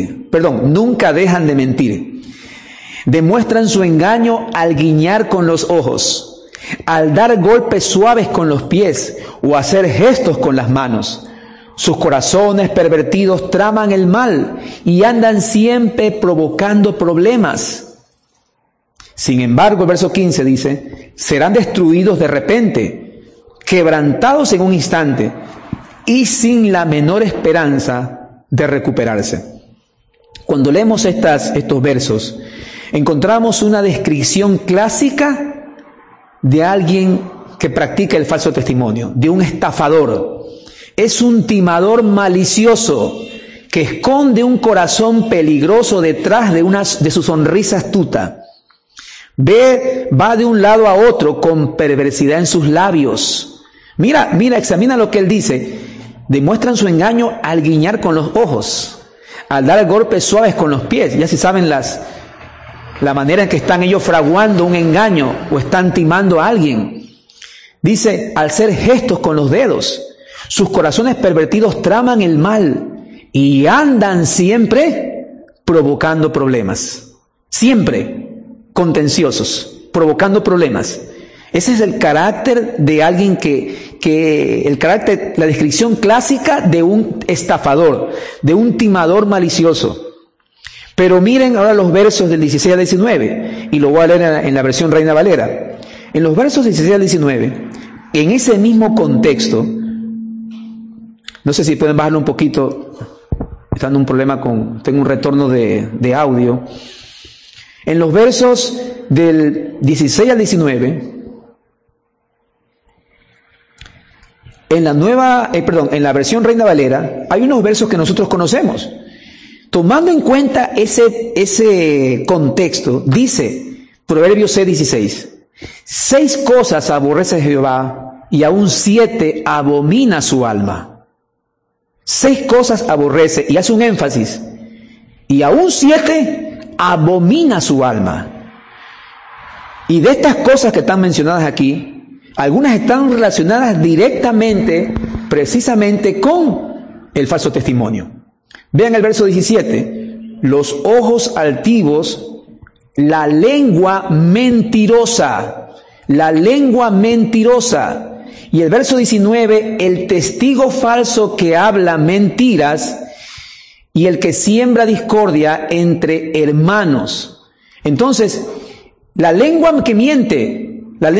de mentir. Demuestran su engaño al guiñar con los ojos, al dar golpes suaves con los pies o hacer gestos con las manos. Sus corazones pervertidos traman el mal y andan siempre provocando problemas. Sin embargo, el verso 15 dice, serán destruidos de repente, quebrantados en un instante y sin la menor esperanza de recuperarse. Cuando leemos estos versos, encontramos una descripción clásica de alguien que practica el falso testimonio, de un estafador. Es un timador malicioso que esconde un corazón peligroso detrás de su sonrisa astuta. Va de un lado a otro con perversidad en sus labios. Mira, examina lo que él dice. Demuestran su engaño al guiñar con los ojos, al dar golpes suaves con los pies. Ya se saben la manera en que están ellos fraguando un engaño o están timando a alguien. Dice, al hacer gestos con los dedos. Sus corazones pervertidos traman el mal y andan siempre provocando problemas. Siempre contenciosos, provocando problemas. Ese es el carácter de alguien la descripción clásica de un estafador, de un timador malicioso. Pero miren ahora los versos del 16 al 19, y lo voy a leer en la versión Reina Valera. En los versos 16 al 19, en ese mismo contexto, no sé si pueden bajarlo un poquito, tengo un retorno de audio. En los versos del 16 al 19, en la versión Reina Valera, hay unos versos que nosotros conocemos. Tomando en cuenta ese contexto, dice Proverbios 6:16, 6 cosas aborrece Jehová y aún 7 abomina su alma. 6 cosas aborrece, y hace un énfasis, y aún 7 abomina su alma. Y de estas cosas que están mencionadas aquí, algunas están relacionadas directamente, precisamente con el falso testimonio. Vean el verso 17, los ojos altivos, la lengua mentirosa, Y el verso 19, el testigo falso que habla mentiras y el que siembra discordia entre hermanos. Entonces, la lengua que miente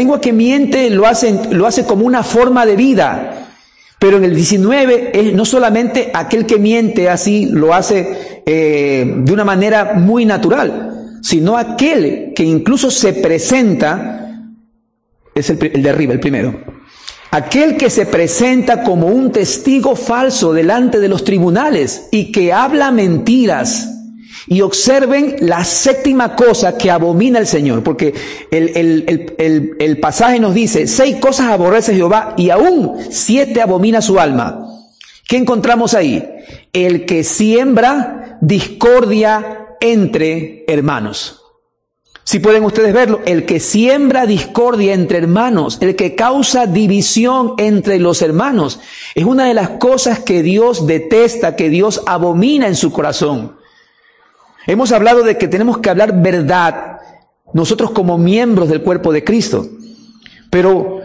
lo hace como una forma de vida. Pero en el 19, no solamente aquel que miente así lo hace de una manera muy natural, sino aquel que incluso se presenta, es el de arriba, el primero. Aquel que se presenta como un testigo falso delante de los tribunales y que habla mentiras. Y observen la séptima cosa que abomina el Señor, porque el pasaje nos dice, 6 cosas aborrece Jehová y aún 7 abomina su alma. ¿Qué encontramos ahí? El que siembra discordia entre hermanos. Si pueden ustedes verlo, el que siembra discordia entre hermanos, el que causa división entre los hermanos, es una de las cosas que Dios detesta, que Dios abomina en su corazón. Hemos hablado de que tenemos que hablar verdad, nosotros como miembros del cuerpo de Cristo. Pero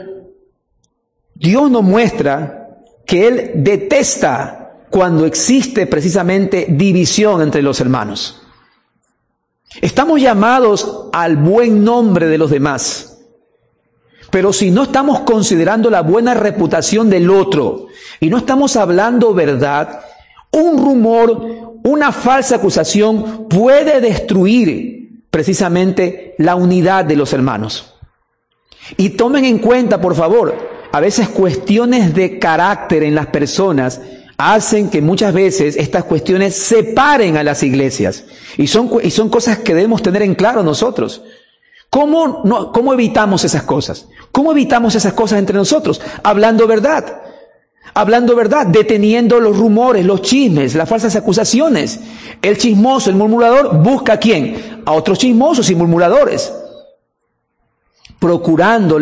Dios nos muestra que Él detesta cuando existe precisamente división entre los hermanos. Estamos llamados al buen nombre de los demás. Pero si no estamos considerando la buena reputación del otro y no estamos hablando verdad, un rumor, una falsa acusación puede destruir precisamente la unidad de los hermanos. Y tomen en cuenta, por favor, a veces cuestiones de carácter en las personas hacen que muchas veces estas cuestiones separen a las iglesias. Y son cosas que debemos tener en claro nosotros. ¿Cómo evitamos esas cosas? ¿Cómo evitamos esas cosas entre nosotros? Hablando verdad. Hablando verdad, deteniendo los rumores, los chismes, las falsas acusaciones. El chismoso, el murmurador, busca ¿a quién? A otros chismosos y murmuradores. Procurando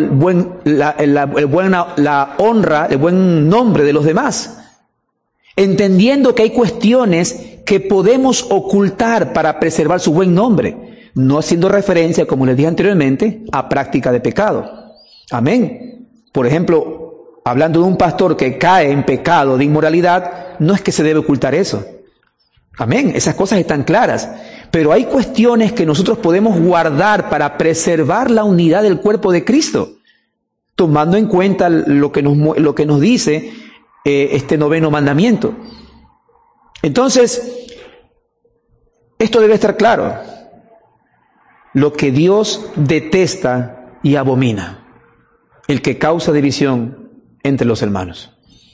la honra, el buen nombre de los demás. Entendiendo que hay cuestiones que podemos ocultar para preservar su buen nombre. No haciendo referencia, como les dije anteriormente, a práctica de pecado. Amén. Por ejemplo, hablando de un pastor que cae en pecado de inmoralidad, no es que se debe ocultar eso. Amén, esas cosas están claras. Pero hay cuestiones que nosotros podemos guardar para preservar la unidad del cuerpo de Cristo, tomando en cuenta lo que nos dice este 9º mandamiento. Entonces, esto debe estar claro. Lo que Dios detesta y abomina, el que causa división entre los hermanos.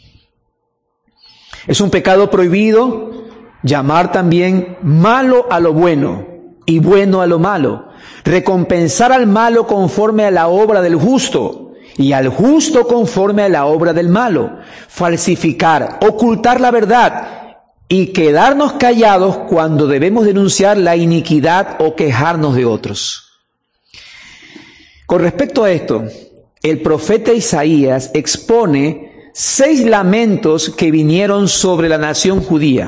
Es un pecado prohibido llamar también malo a lo bueno y bueno a lo malo, recompensar al malo conforme a la obra del justo y al justo conforme a la obra del malo, falsificar, ocultar la verdad y quedarnos callados cuando debemos denunciar la iniquidad o quejarnos de otros. Con respecto a esto, el profeta Isaías expone 6 lamentos que vinieron sobre la nación judía.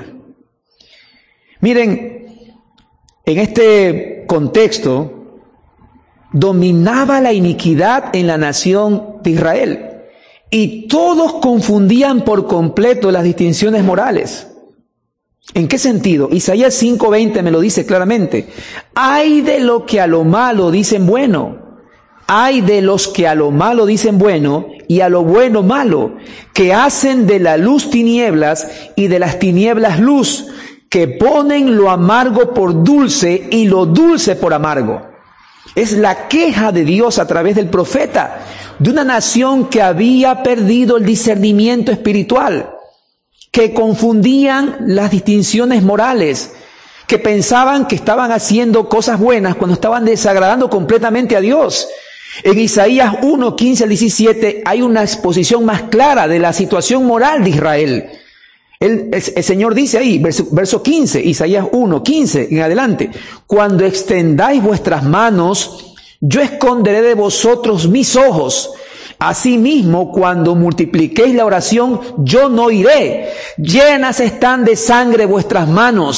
Miren, en este contexto, dominaba la iniquidad en la nación de Israel y todos confundían por completo las distinciones morales. ¿En qué sentido? Isaías 5:20 me lo dice claramente. Ay de lo que a lo malo dicen bueno. Ay de los que a lo malo dicen bueno y a lo bueno malo, que hacen de la luz tinieblas y de las tinieblas luz, que ponen lo amargo por dulce y lo dulce por amargo. Es la queja de Dios a través del profeta, de una nación que había perdido el discernimiento espiritual, que confundían las distinciones morales, que pensaban que estaban haciendo cosas buenas cuando estaban desagradando completamente a Dios. En Isaías 1, 15 al 17 hay una exposición más clara de la situación moral de Israel. El Señor dice ahí, verso 15, Isaías 1, 15 en adelante: cuando extendáis vuestras manos, yo esconderé de vosotros mis ojos. Asimismo, cuando multipliquéis la oración, yo no iré. Llenas están de sangre vuestras manos.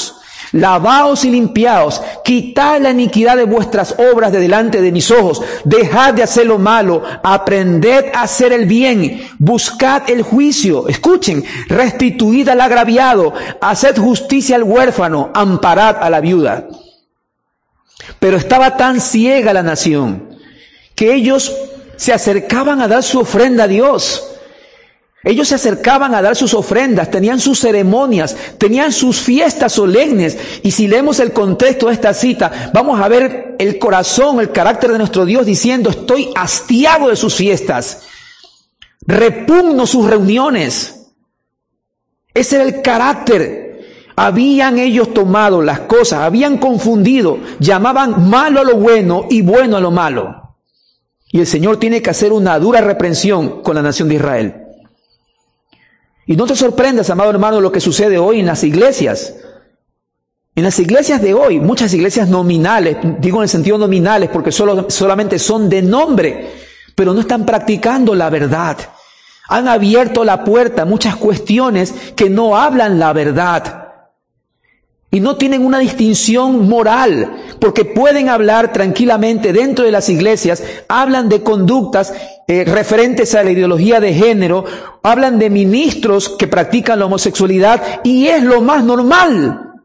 Lavaos y limpiaos, quitad la iniquidad de vuestras obras de delante de mis ojos, dejad de hacer lo malo, aprended a hacer el bien, buscad el juicio, escuchen, restituid al agraviado, haced justicia al huérfano, amparad a la viuda. Pero estaba tan ciega la nación que ellos se acercaban a dar su ofrenda a Dios. Ellos se acercaban a dar sus ofrendas, tenían sus ceremonias, tenían sus fiestas solemnes. Y si leemos el contexto de esta cita, vamos a ver el corazón, el carácter de nuestro Dios diciendo: estoy hastiado de sus fiestas, repugno sus reuniones. Ese era el carácter. Habían ellos tomado las cosas, habían confundido, llamaban malo a lo bueno y bueno a lo malo. Y el Señor tiene que hacer una dura reprensión con la nación de Israel. Y no te sorprendas, amado hermano, lo que sucede hoy en las iglesias. En las iglesias de hoy, muchas iglesias nominales, digo en el sentido nominales porque solamente son de nombre, pero no están practicando la verdad. Han abierto la puerta a muchas cuestiones que no hablan la verdad. Y no tienen una distinción moral, porque pueden hablar tranquilamente dentro de las iglesias, hablan de conductas referentes a la ideología de género, hablan de ministros que practican la homosexualidad, y es lo más normal.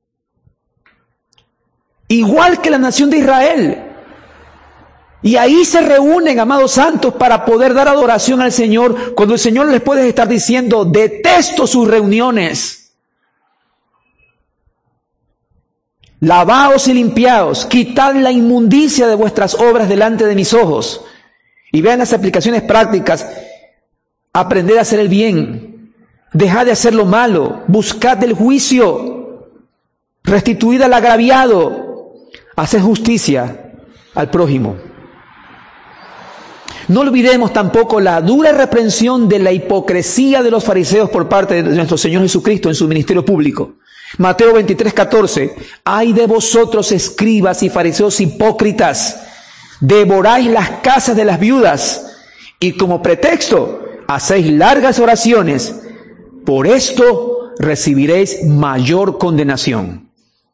Igual que la nación de Israel. Y ahí se reúnen, amados santos, para poder dar adoración al Señor, cuando el Señor les puede estar diciendo: detesto sus reuniones. Lavaos y limpiaos, quitad la inmundicia de vuestras obras delante de mis ojos. Y vean las aplicaciones prácticas. Aprended a hacer el bien, dejad de hacer lo malo, buscad el juicio, restituid al agraviado, haced justicia al prójimo. No olvidemos tampoco la dura reprensión de la hipocresía de los fariseos por parte de nuestro Señor Jesucristo en su ministerio público. Mateo 23:14, ay de vosotros, escribas y fariseos hipócritas, devoráis las casas de las viudas y como pretexto hacéis largas oraciones, por esto recibiréis mayor condenación.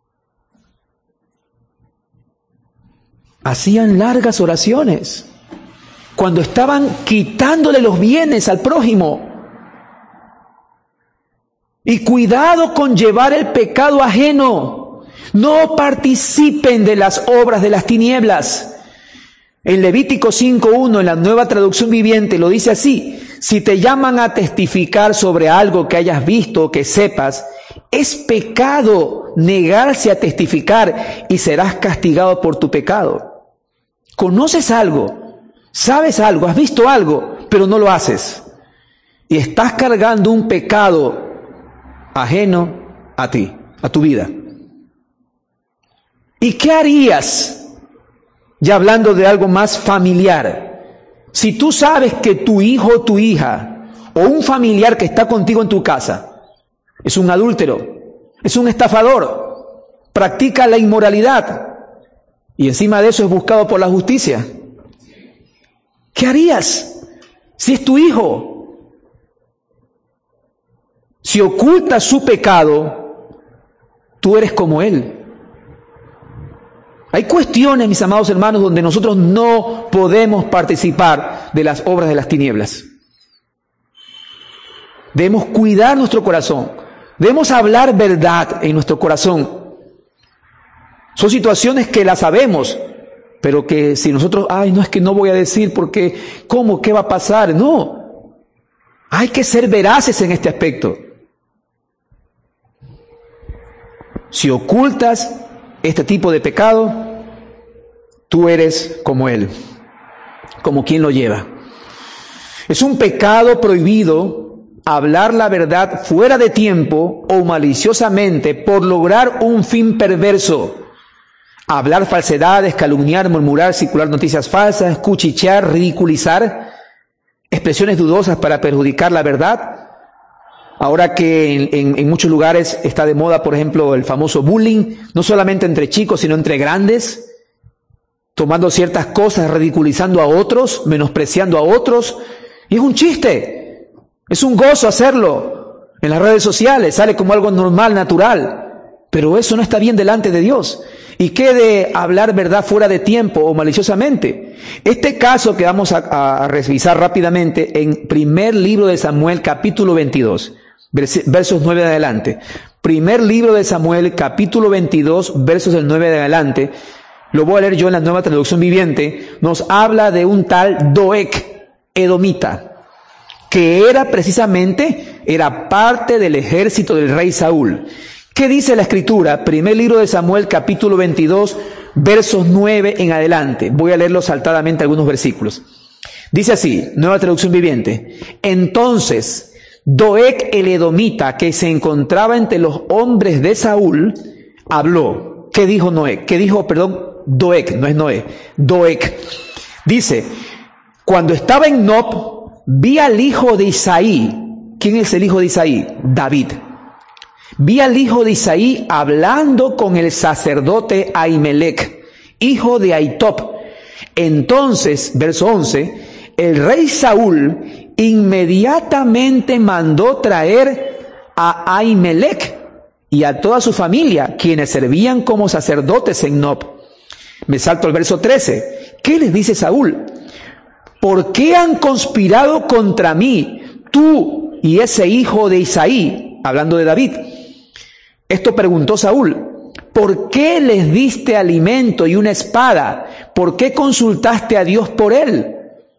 Hacían largas oraciones cuando estaban quitándole los bienes al prójimo. Y cuidado con llevar el pecado ajeno. No participen de las obras de las tinieblas. En Levítico 5:1, en la Nueva Traducción Viviente, lo dice así: si te llaman a testificar sobre algo que hayas visto o que sepas, es pecado negarse a testificar y serás castigado por tu pecado. ¿Conoces algo? ¿Sabes algo? ¿Has visto algo? Pero no lo haces. Y estás cargando un pecado ajeno a ti, a tu vida. ¿Y qué harías, ya hablando de algo más familiar, si tú sabes que tu hijo o tu hija, o un familiar que está contigo en tu casa, es un adúltero, es un estafador, practica la inmoralidad, y encima de eso es buscado por la justicia? ¿Qué harías si es tu hijo? Si ocultas su pecado, tú eres como él. Hay cuestiones, mis amados hermanos, donde nosotros no podemos participar de las obras de las tinieblas. Debemos cuidar nuestro corazón. Debemos hablar verdad en nuestro corazón. Son situaciones que las sabemos, pero que si nosotros, no es que no voy a decir porque, ¿cómo? ¿Qué va a pasar? No. Hay que ser veraces en este aspecto. Si ocultas este tipo de pecado, tú eres como él, como quien lo lleva. Es un pecado prohibido hablar la verdad fuera de tiempo o maliciosamente por lograr un fin perverso. Hablar falsedades, calumniar, murmurar, circular noticias falsas, cuchichear, ridiculizar, expresiones dudosas para perjudicar la verdad. Ahora que en muchos lugares está de moda, por ejemplo, el famoso bullying, no solamente entre chicos, sino entre grandes, tomando ciertas cosas, ridiculizando a otros, menospreciando a otros. Y es un chiste, es un gozo hacerlo. En las redes sociales sale como algo normal, natural. Pero eso no está bien delante de Dios. ¿Y qué de hablar verdad fuera de tiempo o maliciosamente? Este caso que vamos a revisar rápidamente en primer libro de Samuel, capítulo 22, versos 9 en adelante. Primer libro de Samuel, capítulo 22, versos del 9 en adelante. Lo voy a leer yo en la Nueva Traducción Viviente. Nos habla de un tal Doeg, edomita, que era parte del ejército del rey Saúl. ¿Qué dice la Escritura? Primer libro de Samuel, capítulo 22, versos 9 en adelante. Voy a leerlo saltadamente algunos versículos. Dice así, Nueva Traducción Viviente. Entonces, Doeg el edomita, que se encontraba entre los hombres de Saúl, habló. ¿Qué dijo Doeg? Doeg, no es Noé. Doeg. Dice, cuando estaba en Nob, vi al hijo de Isaí. ¿Quién es el hijo de Isaí? David. Vi al hijo de Isaí hablando con el sacerdote Ahimelech, hijo de Ahitob. Entonces, verso 11, el rey Saúl inmediatamente mandó traer a Ahimelech y a toda su familia, quienes servían como sacerdotes en Nob. Me salto al verso 13. ¿Qué les dice Saúl? ¿Por qué han conspirado contra mí, tú y ese hijo de Isaí? Hablando de David. Esto preguntó Saúl. ¿Por qué les diste alimento y una espada? ¿Por qué consultaste a Dios por él?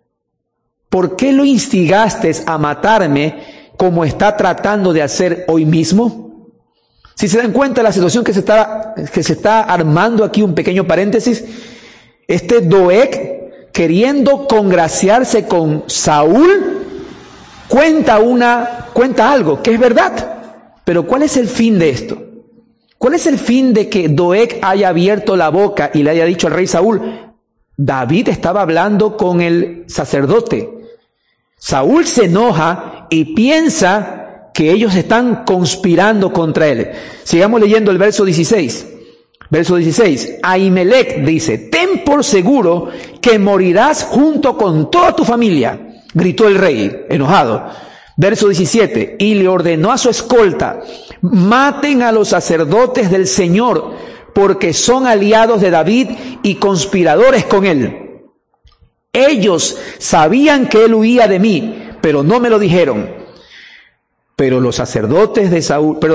¿Por qué lo instigaste a matarme como está tratando de hacer hoy mismo? Si se dan cuenta de la situación que se está armando aquí, un pequeño paréntesis, este Doeg, queriendo congraciarse con Saúl, cuenta algo que es verdad. Pero ¿cuál es el fin de esto? ¿Cuál es el fin de que Doeg haya abierto la boca y le haya dicho al rey Saúl? David estaba hablando con el sacerdote. Saúl se enoja y piensa que ellos están conspirando contra él. Sigamos leyendo el verso 16. Verso 16. Ahimelech dice, ten por seguro que morirás junto con toda tu familia, gritó el rey, enojado. Verso 17, y le ordenó a su escolta, maten a los sacerdotes del Señor, porque son aliados de David y conspiradores con él. Ellos sabían que él huía de mí, pero no me lo dijeron. Pero los hombres de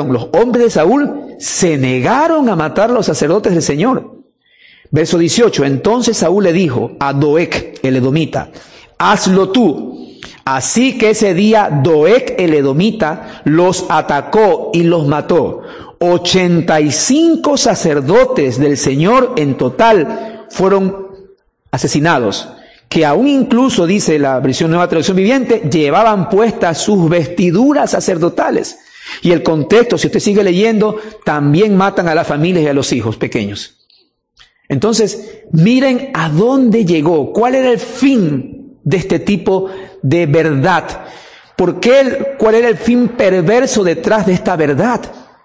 Saúl se negaron a matar a los sacerdotes del Señor. Verso 18, entonces Saúl le dijo a Doeg, el edomita, hazlo tú. Así que ese día Doeg el edomita los atacó y los mató. 85 sacerdotes del Señor en total fueron asesinados, que aún incluso, dice la versión Nueva Traducción Viviente, llevaban puestas sus vestiduras sacerdotales. Y el contexto, si usted sigue leyendo, también matan a las familias y a los hijos pequeños. Entonces, miren a dónde llegó, cuál era el fin de este tipo de verdad. ¿Cuál era el fin perverso detrás de esta verdad?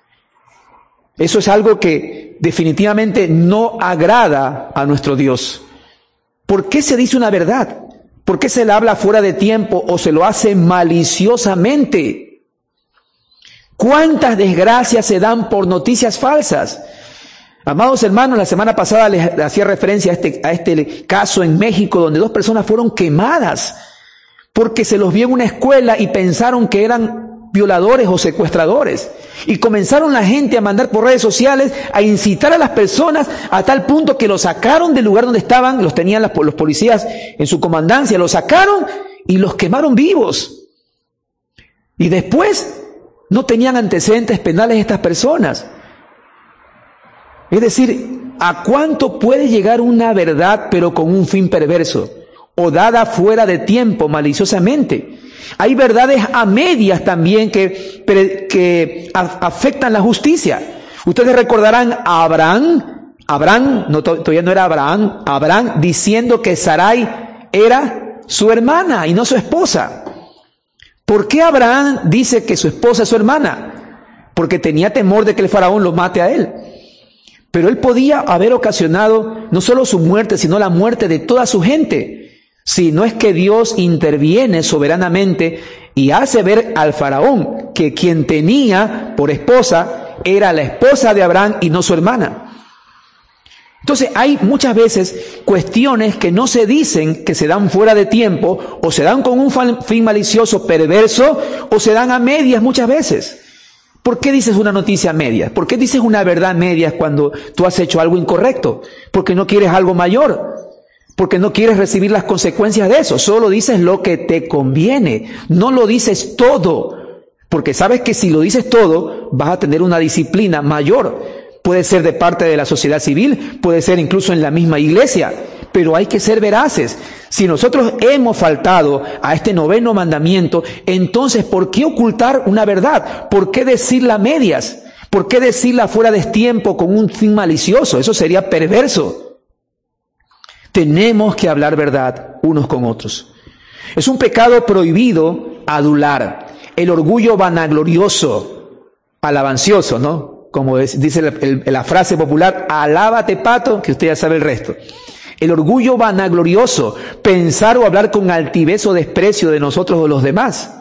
Eso es algo que definitivamente no agrada a nuestro Dios. ¿Por qué se dice una verdad? ¿Por qué se la habla fuera de tiempo o se lo hace maliciosamente? ¿Cuántas desgracias se dan por noticias falsas? Amados hermanos, la semana pasada les hacía referencia a este caso en México, donde 2 personas fueron quemadas porque se los vio en una escuela y pensaron que eran violadores o secuestradores. Y comenzaron la gente a mandar por redes sociales a incitar a las personas a tal punto que los sacaron del lugar donde estaban, los tenían los policías en su comandancia, los sacaron y los quemaron vivos. Y después no tenían antecedentes penales estas personas. Es decir, ¿a cuánto puede llegar una verdad pero con un fin perverso? O dada fuera de tiempo, maliciosamente. Hay verdades a medias también que afectan la justicia. Ustedes recordarán a Abraham, todavía no era Abraham diciendo que Sarai era su hermana y no su esposa. ¿Por qué Abraham dice que su esposa es su hermana? Porque tenía temor de que el faraón lo mate a él. Pero él podía haber ocasionado no solo su muerte, sino la muerte de toda su gente. Si no es que Dios interviene soberanamente y hace ver al faraón que quien tenía por esposa era la esposa de Abraham y no su hermana. Entonces hay muchas veces cuestiones que no se dicen, que se dan fuera de tiempo, o se dan con un fin malicioso, perverso, o se dan a medias muchas veces. ¿Por qué dices una noticia a medias? ¿Por qué dices una verdad a medias cuando tú has hecho algo incorrecto? Porque no quieres algo mayor. Porque no quieres recibir las consecuencias de eso. Solo dices lo que te conviene. No lo dices todo. Porque sabes que si lo dices todo, vas a tener una disciplina mayor. Puede ser de parte de la sociedad civil, puede ser incluso en la misma iglesia, pero hay que ser veraces. Si nosotros hemos faltado a este 9º mandamiento, entonces, ¿por qué ocultar una verdad? ¿Por qué decirla a medias? ¿Por qué decirla fuera de tiempo con un fin malicioso? Eso sería perverso. Tenemos que hablar verdad unos con otros. Es un pecado prohibido adular, el orgullo vanaglorioso, alabancioso, ¿no? Como dice la frase popular, alábate pato, que usted ya sabe el resto. El orgullo vanaglorioso, pensar o hablar con altivez o desprecio de nosotros o los demás.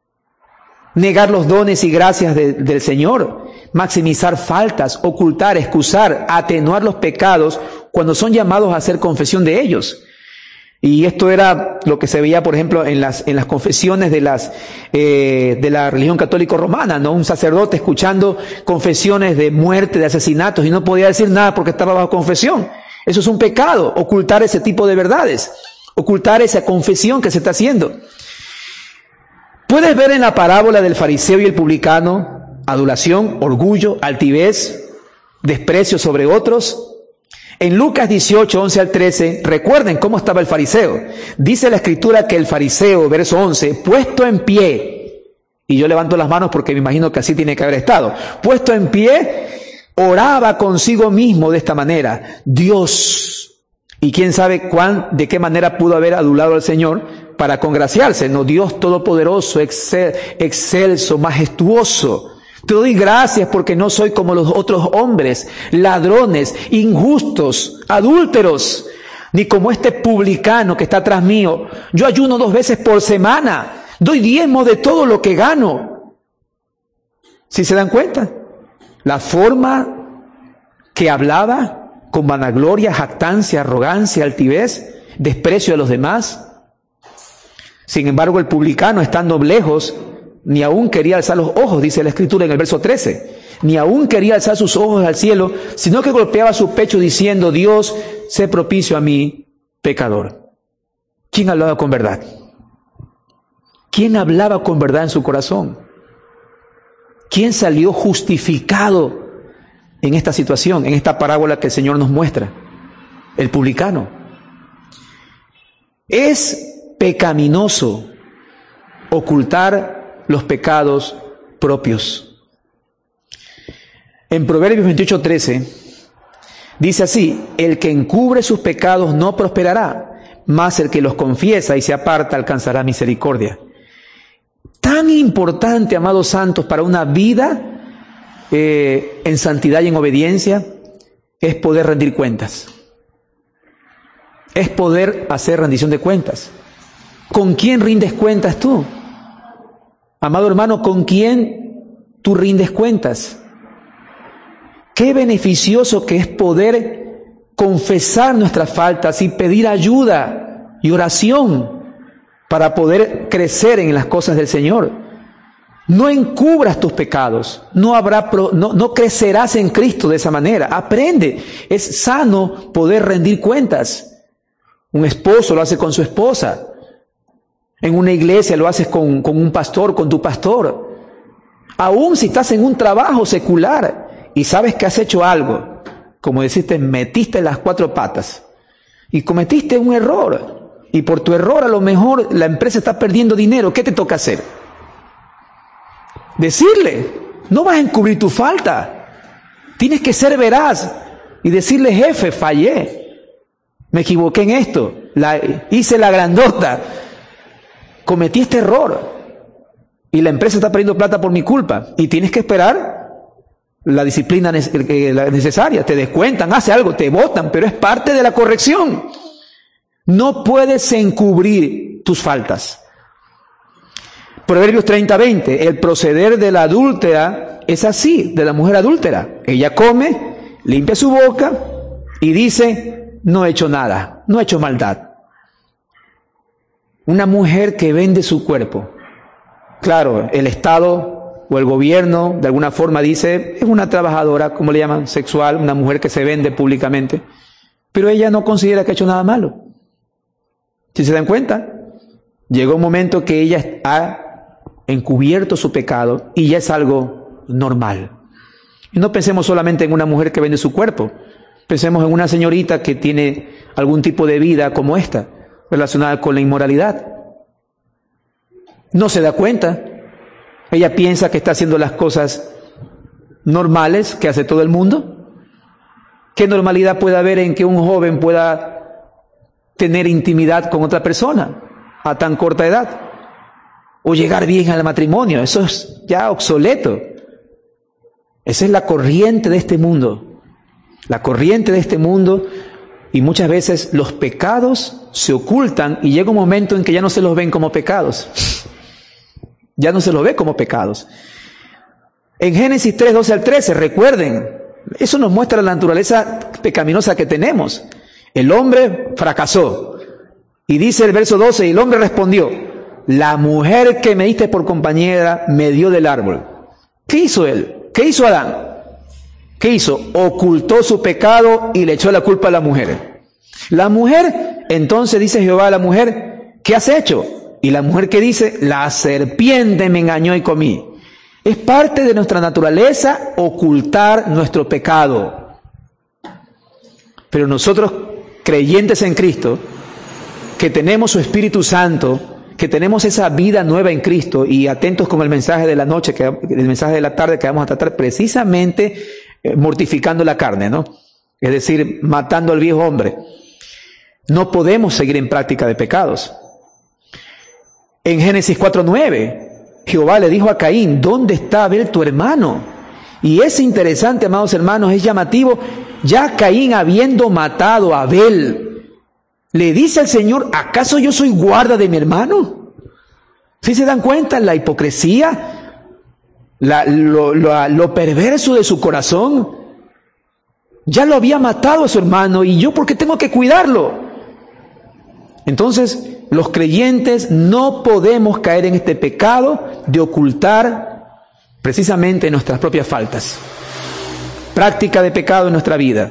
Negar los dones y gracias del Señor. Maximizar faltas, ocultar, excusar, atenuar los pecados cuando son llamados a hacer confesión de ellos. Y esto era lo que se veía, por ejemplo, en las confesiones de la religión católica romana, ¿no? Un sacerdote escuchando confesiones de muerte, de asesinatos, y no podía decir nada porque estaba bajo confesión. Eso es un pecado, ocultar ese tipo de verdades, ocultar esa confesión que se está haciendo. Puedes ver en la parábola del fariseo y el publicano adulación, orgullo, altivez, desprecio sobre otros. En Lucas 18, 11 al 13, recuerden cómo estaba el fariseo. Dice la escritura que el fariseo, verso 11, puesto en pie, y yo levanto las manos porque me imagino que así tiene que haber estado, puesto en pie, oraba consigo mismo de esta manera: Dios, y quién sabe de qué manera pudo haber adulado al Señor para congraciarse, no, Dios todopoderoso, excelso, majestuoso. Te doy gracias porque no soy como los otros hombres, ladrones, injustos, adúlteros, ni como este publicano que está atrás mío. Yo ayuno 2 veces por semana, doy diezmo de todo lo que gano. ¿Sí se dan cuenta? La forma que hablaba, con vanagloria, jactancia, arrogancia, altivez, desprecio de los demás. Sin embargo, el publicano, estando lejos, ni aún quería alzar los ojos, dice la escritura en el verso 13. Ni aún quería alzar sus ojos al cielo, sino que golpeaba su pecho diciendo: Dios, sé propicio a mí, pecador. ¿Quién hablaba con verdad? ¿Quién hablaba con verdad en su corazón? ¿Quién salió justificado en esta situación, en esta parábola que el Señor nos muestra? El publicano. Es pecaminoso ocultar los pecados propios. En Proverbios 28:13 dice así: el que encubre sus pecados no prosperará, mas el que los confiesa y se aparta alcanzará misericordia. Tan importante, amados santos, para una vida en santidad y en obediencia, es poder rendir cuentas. Es poder hacer rendición de cuentas. ¿Con quién rindes cuentas tú? Amado hermano, ¿con quién tú rindes cuentas? Qué beneficioso que es poder confesar nuestras faltas y pedir ayuda y oración para poder crecer en las cosas del Señor. No encubras tus pecados, no crecerás en Cristo de esa manera. Aprende, es sano poder rendir cuentas. Un esposo lo hace con su esposa. En una iglesia lo haces con un pastor, con tu pastor. Aún si estás en un trabajo secular y sabes que has hecho algo, como deciste, metiste las 4 patas y cometiste un error, y por tu error a lo mejor la empresa está perdiendo dinero, ¿qué te toca hacer? Decirle, no vas a encubrir tu falta. Tienes que ser veraz y decirle: jefe, fallé, me equivoqué en esto, hice la grandota, cometí este error y la empresa está perdiendo plata por mi culpa, y tienes que esperar la disciplina necesaria. Te descuentan, hace algo, te botan, pero es parte de la corrección. No puedes encubrir tus faltas. Proverbios 30:20, el proceder de la adúltera es así de la mujer adúltera. Ella come, limpia su boca y dice, no he hecho nada, no he hecho maldad. Una mujer que vende su cuerpo. Claro, el Estado o el gobierno de alguna forma dice, es una trabajadora, como le llaman, sexual, una mujer que se vende públicamente, pero ella no considera que ha hecho nada malo. Si se dan cuenta, llegó un momento que ella ha encubierto su pecado y ya es algo normal. Y no pensemos solamente en una mujer que vende su cuerpo, pensemos en una señorita que tiene algún tipo de vida como esta, relacionada con la inmoralidad. No se da cuenta. Ella piensa que está haciendo las cosas normales que hace todo el mundo. ¿Qué normalidad puede haber en que un joven pueda tener intimidad con otra persona a tan corta edad? O llegar bien al matrimonio. Eso es ya obsoleto. Esa es la corriente de este mundo. La corriente de este mundo. Y muchas veces los pecados se ocultan y llega un momento en que ya no se los ven como pecados. Ya no se los ve como pecados. En Génesis 3, 12 al 13, recuerden, eso nos muestra la naturaleza pecaminosa que tenemos. El hombre fracasó. Y dice el verso 12, y el hombre respondió, la mujer que me diste por compañera me dio del árbol. ¿Qué hizo él? ¿Qué hizo Adán? ¿Qué hizo? Ocultó su pecado y le echó la culpa a la mujer. La mujer, entonces dice Jehová a la mujer, ¿qué has hecho? Y la mujer que dice, la serpiente me engañó y comí. Es parte de nuestra naturaleza ocultar nuestro pecado. Pero nosotros, creyentes en Cristo, que tenemos su Espíritu Santo, que tenemos esa vida nueva en Cristo y atentos con el mensaje de la noche, el mensaje de la tarde que vamos a tratar precisamente mortificando la carne, ¿no? Es decir, matando al viejo hombre. No podemos seguir en práctica de pecados. En Génesis 4:9, Jehová le dijo a Caín, ¿dónde está Abel tu hermano? Y es interesante, amados hermanos, es llamativo, ya Caín habiendo matado a Abel, le dice al Señor, ¿acaso yo soy guarda de mi hermano? ¿Sí se dan cuenta la hipocresía? Lo perverso de su corazón. Ya lo había matado a su hermano y yo, ¿por qué tengo que cuidarlo? Entonces, los creyentes no podemos caer en este pecado de ocultar precisamente nuestras propias faltas. Práctica de pecado en nuestra vida.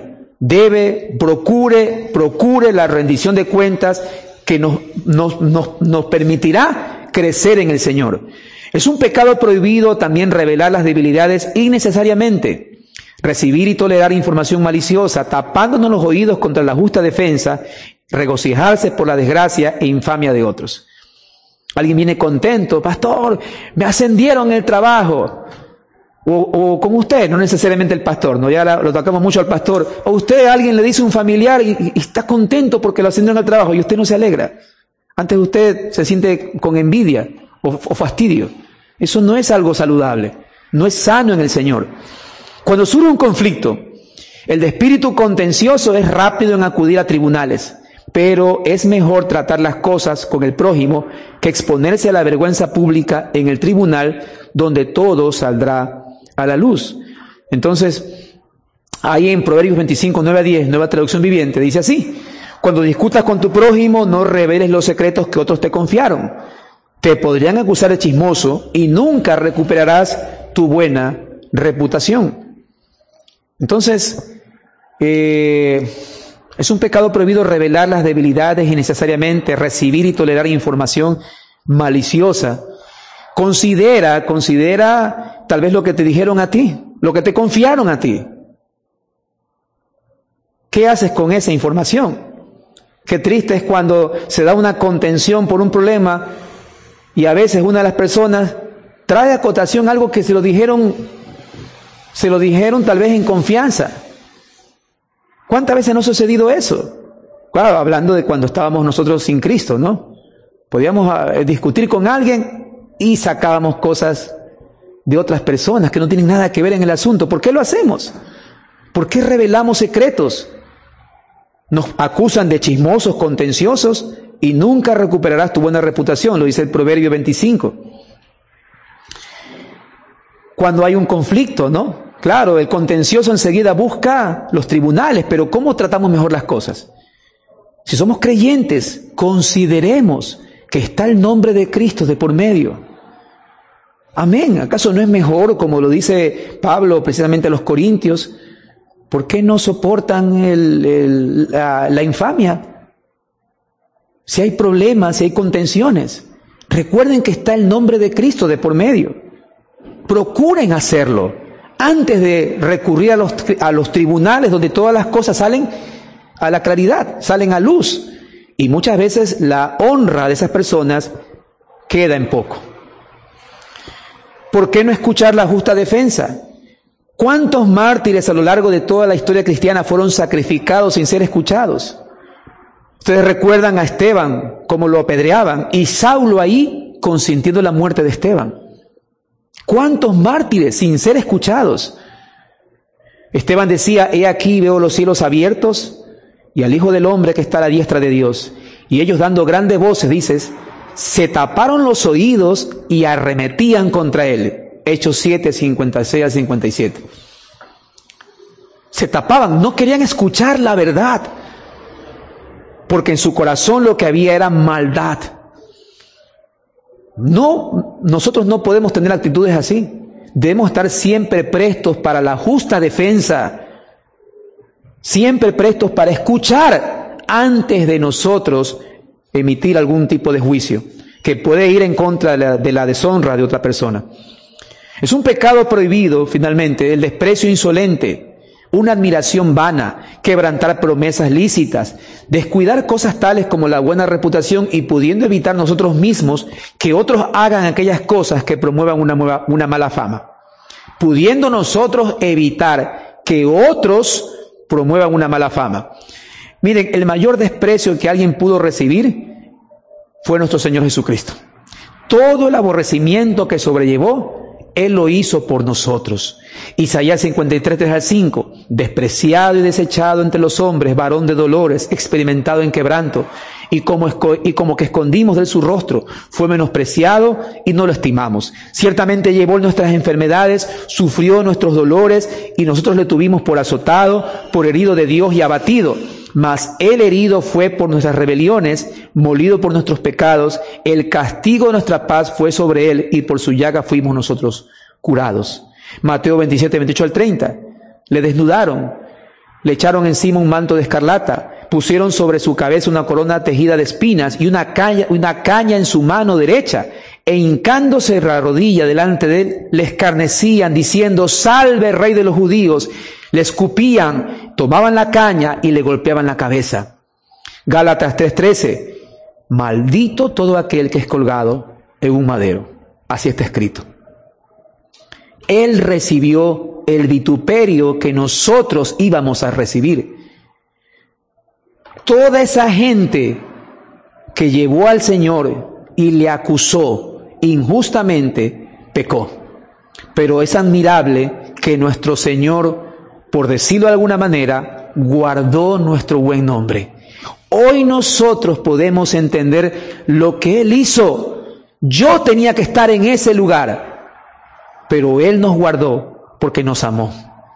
Procure la rendición de cuentas que nos permitirá crecer en el Señor. Es un pecado prohibido también revelar las debilidades innecesariamente, recibir y tolerar información maliciosa, tapándonos los oídos contra la justa defensa, regocijarse por la desgracia e infamia de otros. Alguien viene contento, pastor, me ascendieron en el trabajo. O con usted, no necesariamente el pastor, ¿no? Ya lo tocamos mucho al pastor. O usted, alguien le dice a un familiar y está contento porque lo ascendieron al trabajo y usted no se alegra. Antes usted se siente con envidia o fastidio. Eso no es algo saludable, no es sano en el Señor. Cuando surge un conflicto, el de espíritu contencioso es rápido en acudir a tribunales, pero es mejor tratar las cosas con el prójimo que exponerse a la vergüenza pública en el tribunal donde todo saldrá a la luz. Entonces, ahí en Proverbios 25, 9 a 10, Nueva Traducción Viviente, dice así: cuando discutas con tu prójimo, no reveles los secretos que otros te confiaron. Te podrían acusar de chismoso y nunca recuperarás tu buena reputación. Entonces, es un pecado prohibido revelar las debilidades innecesariamente, recibir y tolerar información maliciosa. Considera tal vez lo que te dijeron a ti, lo que te confiaron a ti. ¿Qué haces con esa información? Qué triste es cuando se da una contención por un problema y a veces una de las personas trae a cotación algo que se lo dijeron tal vez en confianza. ¿Cuántas veces no ha sucedido eso? Claro, hablando de cuando estábamos nosotros sin Cristo, ¿no? Podíamos discutir con alguien y sacábamos cosas de otras personas que no tienen nada que ver en el asunto. ¿Por qué lo hacemos? ¿Por qué revelamos secretos? Nos acusan de chismosos, contenciosos, y nunca recuperarás tu buena reputación, lo dice el Proverbio 25. cuando hay un conflicto, ¿no? Claro, el contencioso enseguida busca los tribunales, pero ¿cómo tratamos mejor las cosas? Si somos creyentes, consideremos que está el nombre de Cristo de por medio. Amén. ¿Acaso no es mejor, como lo dice Pablo precisamente a los Corintios? ¿Por qué no soportan la infamia? Si hay problemas, si hay contenciones, recuerden que está el nombre de Cristo de por medio. Procuren hacerlo antes de recurrir a los tribunales donde todas las cosas salen a la claridad, salen a luz. Y muchas veces la honra de esas personas queda en poco. ¿Por qué no escuchar la justa defensa? ¿Cuántos mártires a lo largo de toda la historia cristiana fueron sacrificados sin ser escuchados? Ustedes recuerdan a Esteban, cómo lo apedreaban, y Saulo ahí consintiendo la muerte de Esteban. ¿Cuántos mártires sin ser escuchados? Esteban decía, he aquí veo los cielos abiertos y al Hijo del Hombre que está a la diestra de Dios. Y ellos dando grandes voces, dices, se taparon los oídos y arremetían contra él. Hechos 7, 56 al 57. Se tapaban, no querían escuchar la verdad, porque en su corazón lo que había era maldad. No, nosotros no podemos tener actitudes así. Debemos estar siempre prestos para la justa defensa, siempre prestos para escuchar antes de nosotros emitir algún tipo de juicio que puede ir en contra de la deshonra de otra persona. Es un pecado prohibido, finalmente, el desprecio insolente, una admiración vana, quebrantar promesas lícitas, descuidar cosas tales como la buena reputación y pudiendo evitar nosotros mismos que otros hagan aquellas cosas que promuevan una mala fama. Pudiendo nosotros evitar que otros promuevan una mala fama. Miren, el mayor desprecio que alguien pudo recibir fue nuestro Señor Jesucristo. Todo el aborrecimiento que sobrellevó, Él lo hizo por nosotros. Isaías 53, 3 al 5. Despreciado y desechado entre los hombres, varón de dolores, experimentado en quebranto, y como que escondimos de él su rostro, fue menospreciado y no lo estimamos. Ciertamente llevó nuestras enfermedades, sufrió nuestros dolores, y nosotros le tuvimos por azotado, por herido de Dios y abatido. Mas él herido fue por nuestras rebeliones, molido por nuestros pecados, el castigo de nuestra paz fue sobre él, y por su llaga fuimos nosotros curados. Mateo 27, 28 al 30. Le desnudaron, le echaron encima un manto de escarlata, pusieron sobre su cabeza una corona tejida de espinas y una caña en su mano derecha, e hincándose la rodilla delante de él, le escarnecían diciendo, salve Rey de los judíos. Le escupían, tomaban la caña y le golpeaban la cabeza. Gálatas 3:13. Maldito todo aquel que es colgado en un madero. Así está escrito. Él recibió el vituperio que nosotros íbamos a recibir. Toda esa gente que llevó al Señor y le acusó injustamente, pecó. Pero es admirable que nuestro Señor, por decirlo de alguna manera, guardó nuestro buen nombre. Hoy nosotros podemos entender lo que Él hizo. Yo tenía que estar en ese lugar, pero Él nos guardó porque nos amó.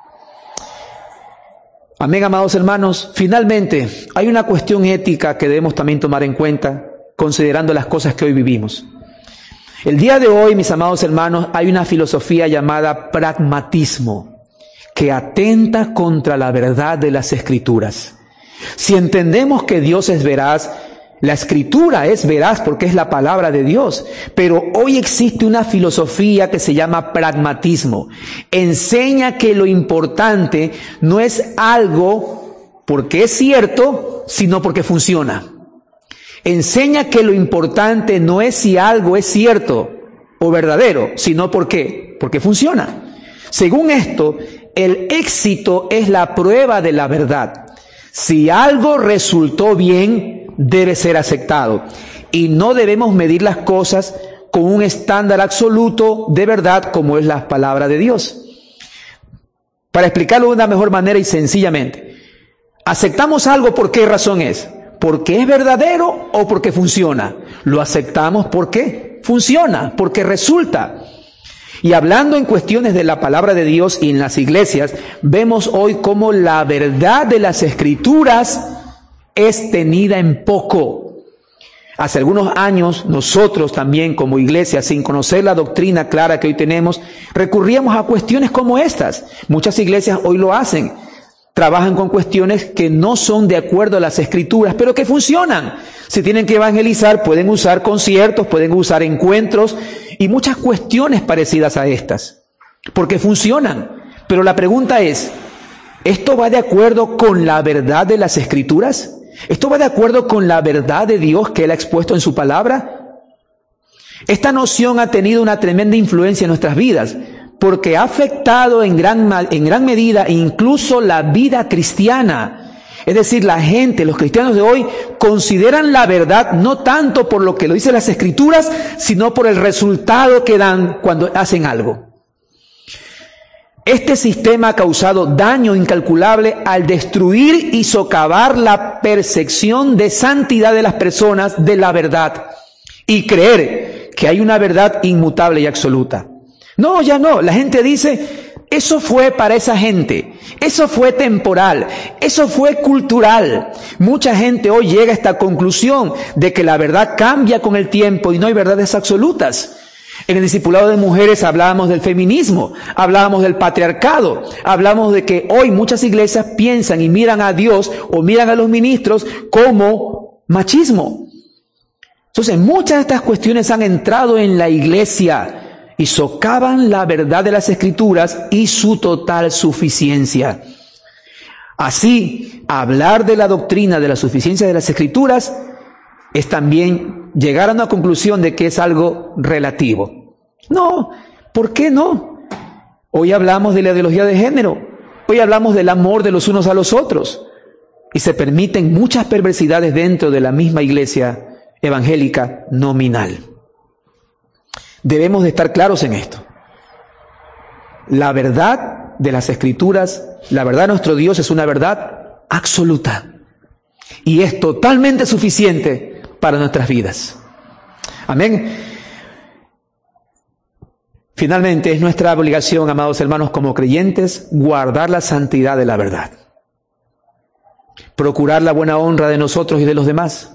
Amén, amados hermanos. Finalmente, hay una cuestión ética que debemos también tomar en cuenta, considerando las cosas que hoy vivimos. El día de hoy, mis amados hermanos, hay una filosofía llamada pragmatismo, que atenta contra la verdad de las Escrituras. Si entendemos que Dios es veraz, la Escritura es veraz porque es la palabra de Dios, pero hoy existe una filosofía que se llama pragmatismo. Enseña que lo importante no es algo porque es cierto, sino porque funciona. Enseña que lo importante no es si algo es cierto o verdadero, sino porque funciona. Según esto, el éxito es la prueba de la verdad. Si algo resultó bien, debe ser aceptado. Y no debemos medir las cosas con un estándar absoluto de verdad como es la palabra de Dios. Para explicarlo de una mejor manera y sencillamente, aceptamos algo ¿por qué razón es? ¿Porque es verdadero o porque funciona? Lo aceptamos porque funciona, porque resulta. Y hablando en cuestiones de la palabra de Dios y en las iglesias, vemos hoy cómo la verdad de las Escrituras es tenida en poco. Hace algunos años, nosotros también como iglesia, sin conocer la doctrina clara que hoy tenemos, recurríamos a cuestiones como estas. Muchas iglesias hoy lo hacen. Trabajan con cuestiones que no son de acuerdo a las Escrituras, pero que funcionan. Si tienen que evangelizar, pueden usar conciertos, pueden usar encuentros y muchas cuestiones parecidas a estas, porque funcionan. Pero la pregunta es, ¿esto va de acuerdo con la verdad de las Escrituras? ¿Esto va de acuerdo con la verdad de Dios que Él ha expuesto en su palabra? Esta noción ha tenido una tremenda influencia en nuestras vidas, porque ha afectado en gran medida incluso la vida cristiana. Es decir, la gente, los cristianos de hoy, consideran la verdad no tanto por lo que lo dicen las Escrituras, sino por el resultado que dan cuando hacen algo. Este sistema ha causado daño incalculable al destruir y socavar la percepción de santidad de las personas de la verdad y creer que hay una verdad inmutable y absoluta. No, ya no. La gente dice, eso fue para esa gente, eso fue temporal, eso fue cultural. Mucha gente hoy llega a esta conclusión de que la verdad cambia con el tiempo y no hay verdades absolutas. En el discipulado de mujeres hablábamos del feminismo, hablábamos del patriarcado, hablamos de que hoy muchas iglesias piensan y miran a Dios o miran a los ministros como machismo. Entonces, muchas de estas cuestiones han entrado en la iglesia y socavan la verdad de las Escrituras y su total suficiencia. Así, hablar de la doctrina de la suficiencia de las Escrituras es también llegar a una conclusión de que es algo relativo. No, ¿por qué no? Hoy hablamos de la ideología de género, hoy hablamos del amor de los unos a los otros, y se permiten muchas perversidades dentro de la misma iglesia evangélica nominal. Debemos de estar claros en esto. La verdad de las Escrituras, la verdad de nuestro Dios es una verdad absoluta y es totalmente suficiente para nuestras vidas. Amén. Finalmente, es nuestra obligación, amados hermanos, como creyentes, guardar la santidad de la verdad. Procurar la buena honra de nosotros y de los demás.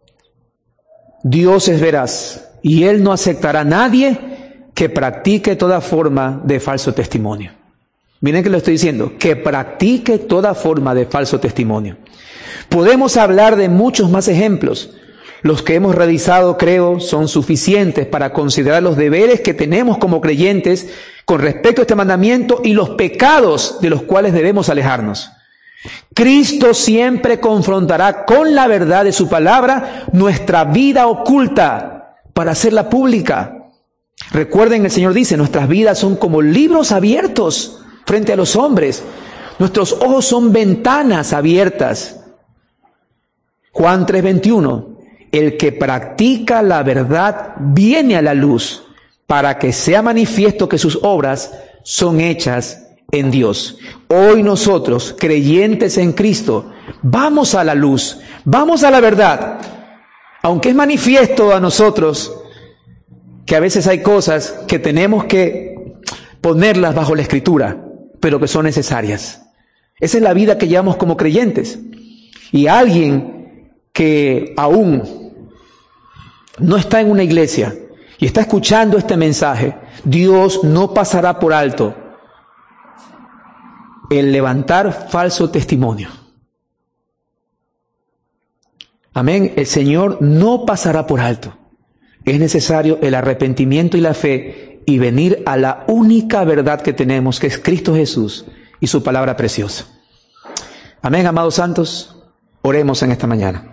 Dios es veraz y Él no aceptará a nadie que practique toda forma de falso testimonio. Miren que lo estoy diciendo, que practique toda forma de falso testimonio. Podemos hablar de muchos más ejemplos. Los que hemos realizado, creo, son suficientes para considerar los deberes que tenemos como creyentes con respecto a este mandamiento y los pecados de los cuales debemos alejarnos. Cristo siempre confrontará con la verdad de su palabra nuestra vida oculta para hacerla pública. Recuerden, el Señor dice, nuestras vidas son como libros abiertos frente a los hombres. Nuestros ojos son ventanas abiertas. Juan 3:21. El que practica la verdad viene a la luz para que sea manifiesto que sus obras son hechas en Dios. Hoy nosotros, creyentes en Cristo, vamos a la luz, vamos a la verdad. Aunque es manifiesto a nosotros que a veces hay cosas que tenemos que ponerlas bajo la Escritura, pero que son necesarias. Esa es la vida que llevamos como creyentes. Y alguien que aún no está en una iglesia y está escuchando este mensaje, Dios no pasará por alto el levantar falso testimonio. Amén. El Señor no pasará por alto. Es necesario el arrepentimiento y la fe y venir a la única verdad que tenemos, que es Cristo Jesús y su palabra preciosa. Amén, amados santos. Oremos en esta mañana.